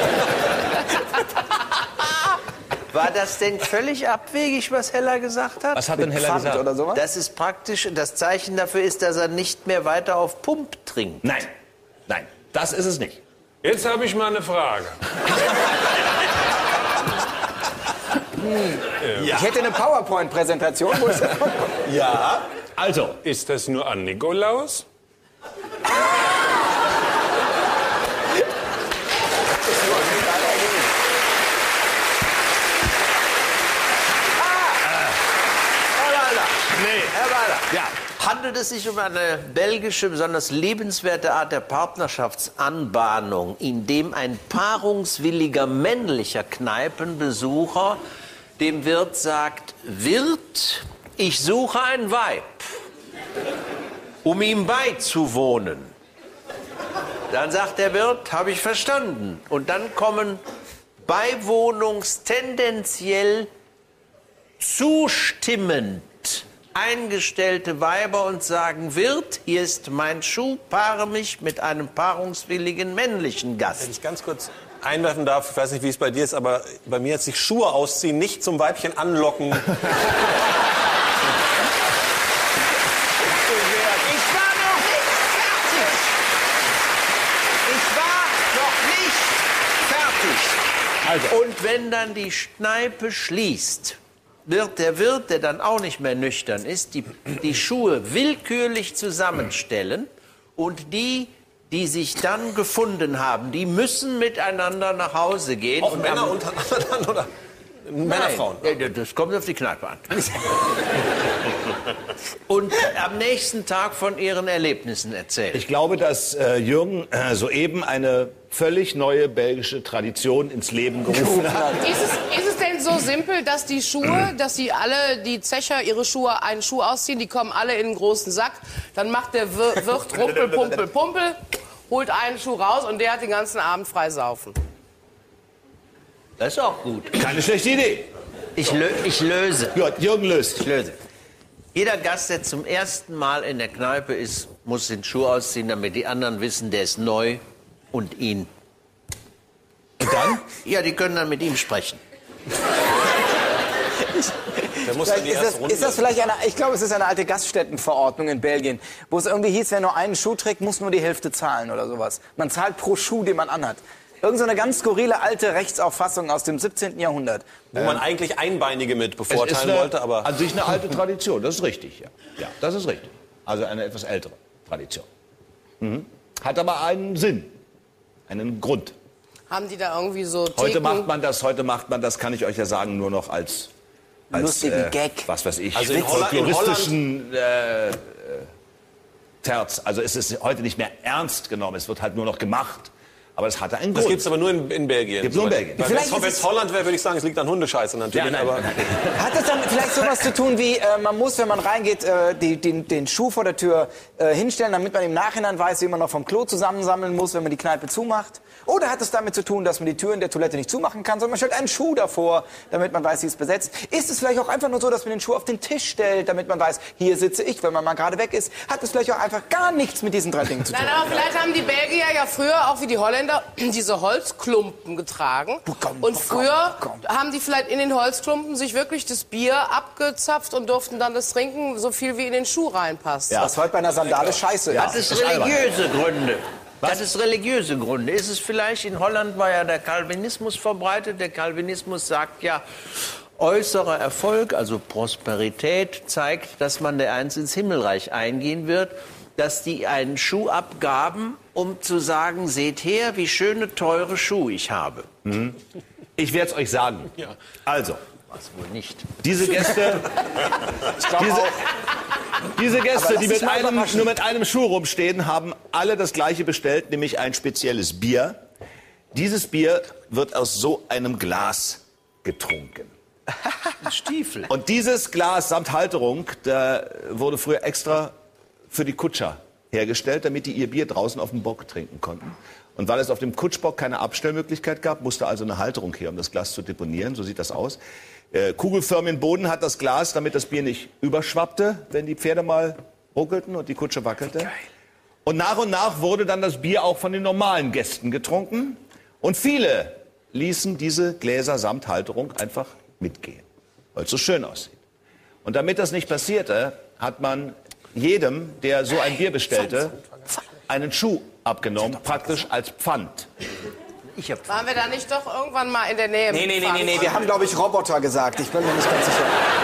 Speaker 7: War das denn völlig abwegig, was Heller gesagt hat?
Speaker 2: Was hat denn Heller
Speaker 6: Pfand
Speaker 2: gesagt?
Speaker 6: oder sowas?
Speaker 7: Das ist praktisch, das Zeichen dafür ist, dass er nicht mehr weiter auf Pump trinkt.
Speaker 2: Nein, nein, das ist es nicht.
Speaker 3: Jetzt habe ich mal eine Frage.
Speaker 6: Ich hätte eine PowerPoint-Präsentation, wo ich das
Speaker 4: Ja.
Speaker 2: Also,
Speaker 3: Ist das nur an Nikolaus?
Speaker 2: nee.
Speaker 7: Herr Weiler,
Speaker 2: Ja.
Speaker 7: handelt es sich um eine belgische, besonders lebenswerte Art der Partnerschaftsanbahnung, in dem ein paarungswilliger männlicher Kneipenbesucher dem Wirt sagt, Wirt, ich suche ein Weib, um ihm beizuwohnen. Dann sagt der Wirt, habe ich verstanden. Und dann kommen beiwohnungstendenziell zustimmend eingestellte Weiber und sagen, Wirt, hier ist mein Schuh, paare mich mit einem paarungswilligen männlichen
Speaker 4: Wenn
Speaker 7: Gast.
Speaker 4: ich ganz kurz einwerfen darf, ich weiß nicht, wie es bei dir ist, aber bei mir hat sich Schuhe ausziehen, nicht zum Weibchen anlocken.
Speaker 7: Ich war noch nicht fertig. Ich war noch nicht fertig.
Speaker 2: Also.
Speaker 7: Und wenn dann die Kneipe schließt, wird der Wirt, der dann auch nicht mehr nüchtern ist, die, die Schuhe willkürlich zusammenstellen und die, die sich dann gefunden haben, die müssen miteinander nach Hause gehen.
Speaker 4: Auch
Speaker 7: und
Speaker 4: Männer
Speaker 7: am-
Speaker 4: untereinander oder Männer, Frauen?
Speaker 7: Nein, das kommt auf die Kneipe an. und am nächsten Tag von ihren Erlebnissen erzählen.
Speaker 2: Ich glaube, dass äh, Jürgen äh, soeben eine völlig neue belgische Tradition ins Leben gerufen hat.
Speaker 5: Ist es, ist es denn so simpel, dass die Schuhe, dass die alle, die Zecher ihre Schuhe, einen Schuh ausziehen, die kommen alle in einen großen Sack, dann macht der Wir- Wirt Rumpel, Pumpel, Pumpel, holt einen Schuh raus und der hat den ganzen Abend frei saufen.
Speaker 7: Das ist auch gut.
Speaker 2: Keine schlechte Idee.
Speaker 7: Ich, lö ich löse.
Speaker 2: Gut, Jürgen löst.
Speaker 7: Ich löse. Jeder Gast, der zum ersten Mal in der Kneipe ist, muss den Schuh ausziehen, damit die anderen wissen, der ist neu und ihn.
Speaker 2: Und dann?
Speaker 7: Ja, die können dann mit ihm sprechen.
Speaker 4: Der muss in die
Speaker 6: Ist
Speaker 4: erste
Speaker 6: das,
Speaker 4: Runde.
Speaker 6: ist das vielleicht eine, ich glaube, es ist eine alte Gaststättenverordnung in Belgien, wo es irgendwie hieß, wer nur einen Schuh trägt, muss nur die Hälfte zahlen oder sowas. Man zahlt pro Schuh, den man anhat. Irgend so eine ganz skurrile alte Rechtsauffassung aus dem siebzehnten Jahrhundert.
Speaker 4: Wo man eigentlich Einbeinige mit
Speaker 2: Es ist
Speaker 4: bevorteilen
Speaker 2: eine,
Speaker 4: wollte, aber...
Speaker 2: an sich eine alte Tradition, das ist richtig, ja. Ja, das ist richtig. Also eine etwas ältere Tradition. Mhm. Hat aber einen Sinn, einen Grund.
Speaker 5: Haben die da irgendwie so
Speaker 2: Heute
Speaker 5: Theken?
Speaker 2: macht man das, heute macht man das, kann ich euch ja sagen, nur noch als, als
Speaker 6: Lustigen Gag.
Speaker 2: was weiß ich,
Speaker 4: Also in Holland- in
Speaker 2: folkloristischen äh, äh, Terz. Also es ist heute nicht mehr ernst genommen, es wird halt nur noch gemacht. Aber es hatte einen
Speaker 4: Das
Speaker 2: Grund.
Speaker 4: gibt's aber nur in, in Belgien.
Speaker 2: Gibt's nur in Belgien.
Speaker 4: Weil
Speaker 6: Vielleicht
Speaker 4: Wenn
Speaker 6: ist
Speaker 4: es
Speaker 6: es-
Speaker 4: Holland wäre, würde ich sagen, es liegt an Hundescheiße natürlich.
Speaker 2: Ja, nein,
Speaker 4: aber
Speaker 2: nein.
Speaker 6: Hat es dann vielleicht sowas zu tun wie, äh, man muss, wenn man reingeht, äh, die, den, den Schuh vor der Tür äh, hinstellen, damit man im Nachhinein weiß, wie man noch vom Klo zusammensammeln muss, wenn man die Kneipe zumacht? Oder hat es damit zu tun, dass man die Türen der Toilette nicht zumachen kann, sondern man stellt einen Schuh davor, damit man weiß, sie ist besetzt? Ist es vielleicht auch einfach nur so, dass man den Schuh auf den Tisch stellt, damit man weiß, hier sitze ich, wenn man mal gerade weg ist? Hat es vielleicht auch einfach gar nichts mit diesen drei Dingen zu tun?
Speaker 5: Nein, aber vielleicht haben die Belgier ja früher, auch wie die Holländer, diese Holzklumpen getragen. Und früher haben die vielleicht in den Holzklumpen sich wirklich das Bier abgezapft und durften dann das trinken, so viel wie in den Schuh reinpasst.
Speaker 6: Was heute bei einer Sandale scheiße
Speaker 7: Hat
Speaker 6: ist.
Speaker 7: es religiöse Gründe? Hat es religiöse Gründe? Ist es vielleicht, in Holland war ja der Calvinismus verbreitet. Der Calvinismus sagt ja, äußerer Erfolg, also Prosperität, zeigt, dass man der einst ins Himmelreich eingehen wird. Dass die einen Schuh abgaben, um zu sagen, seht her, wie schöne, teure Schuhe ich habe.
Speaker 2: Ich werde es euch sagen. Also,
Speaker 7: Was wohl nicht.
Speaker 2: diese Gäste, diese, diese Gäste,
Speaker 6: Aber
Speaker 2: die
Speaker 6: lass
Speaker 2: mit
Speaker 6: mich mal
Speaker 2: einem,
Speaker 6: überraschen.
Speaker 2: nur mit einem Schuh rumstehen, haben alle das gleiche bestellt, nämlich ein spezielles Bier. Dieses Bier wird aus so einem Glas getrunken.
Speaker 7: Stiefel.
Speaker 2: Und dieses Glas samt Halterung, da wurde früher extra für die Kutscher hergestellt, damit die ihr Bier draußen auf dem Bock trinken konnten. Und weil es auf dem Kutschbock keine Abstellmöglichkeit gab, musste also eine Halterung her, um das Glas zu deponieren. So sieht das aus. Äh, kugelförmigen Boden hat das Glas, damit das Bier nicht überschwappte, wenn die Pferde mal ruckelten und die Kutsche wackelte. Und nach und nach wurde dann das Bier auch von den normalen Gästen getrunken. Und viele ließen diese Gläser samt Halterung einfach mitgehen, weil es so schön aussieht. Und damit das nicht passierte, hat man jedem, der so ein Bier bestellte, einen Schuh abgenommen, praktisch als Pfand.
Speaker 7: Ich hab
Speaker 5: Waren wir da nicht doch irgendwann mal in der Nähe?
Speaker 6: Nee, nee, nee, nee, nee,
Speaker 5: Pfand?
Speaker 6: wir haben, glaube ich, Roboter gesagt. Ich bin mir nicht ganz sicher.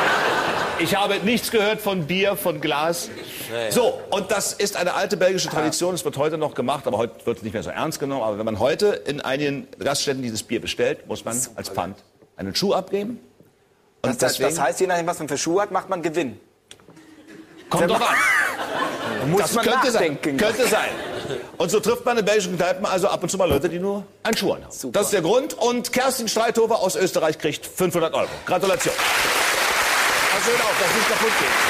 Speaker 2: Ich habe nichts gehört von Bier, von Glas. So, und das ist eine alte belgische Tradition. Es wird heute noch gemacht, aber heute wird es nicht mehr so ernst genommen. Aber wenn man heute in einigen Gaststätten dieses Bier bestellt, muss man als Pfand einen Schuh abgeben. Und
Speaker 6: Das, das,
Speaker 2: deswegen
Speaker 6: das heißt, je nachdem, was man für Schuhe hat, macht man Gewinn.
Speaker 2: kommt doch an.
Speaker 6: Muss
Speaker 2: Das
Speaker 6: man
Speaker 2: könnte sein.
Speaker 6: nachdenken.
Speaker 2: Könnte sein. Und so trifft man in belgischen Kneipen also ab und zu mal Leute, die nur einen Schuh anhaben.
Speaker 6: Super.
Speaker 2: Das ist der Grund. Und Kerstin Streithofer aus Österreich kriegt fünfhundert Euro. Gratulation. Pass schön auf, dass nicht kaputt geht.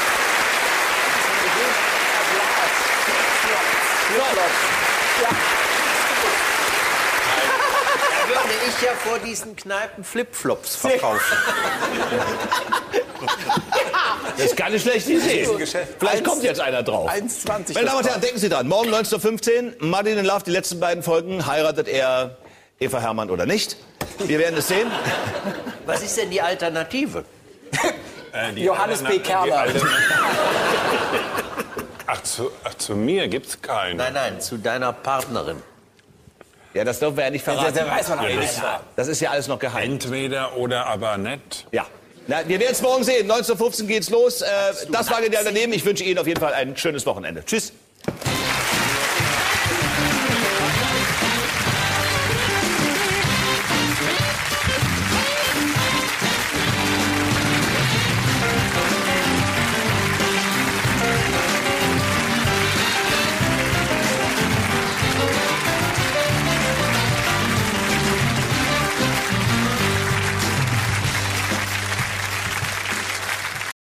Speaker 7: Da würde ich ja vor diesen Kneipen Flipflops verkaufen.
Speaker 2: Das ist keine schlechte Idee. Vielleicht kommt jetzt einer drauf.
Speaker 6: eins zwanzig.
Speaker 2: Meine Damen und Herren, denken Sie dran. Morgen neunzehn Uhr fünfzehn, Martin in Love, die letzten beiden Folgen. Heiratet er Eva Herrmann oder nicht? Wir werden es sehen.
Speaker 7: Was ist denn die Alternative?
Speaker 6: Johannes P. Kerner.
Speaker 3: Ach, zu, ach, zu mir gibt's keinen.
Speaker 7: Nein, nein, zu deiner Partnerin.
Speaker 2: Ja, das dürfen wir ja nicht
Speaker 6: Der,
Speaker 2: verraten.
Speaker 6: der weiß man auch nicht.
Speaker 2: Das ist ja alles noch geheim.
Speaker 3: Entweder oder aber nicht.
Speaker 2: Ja. Na, wir werden es morgen sehen. neunzehn Uhr fünfzehn geht's los. Äh, das war Genial daneben. Ich wünsche Ihnen auf jeden Fall ein schönes Wochenende. Tschüss.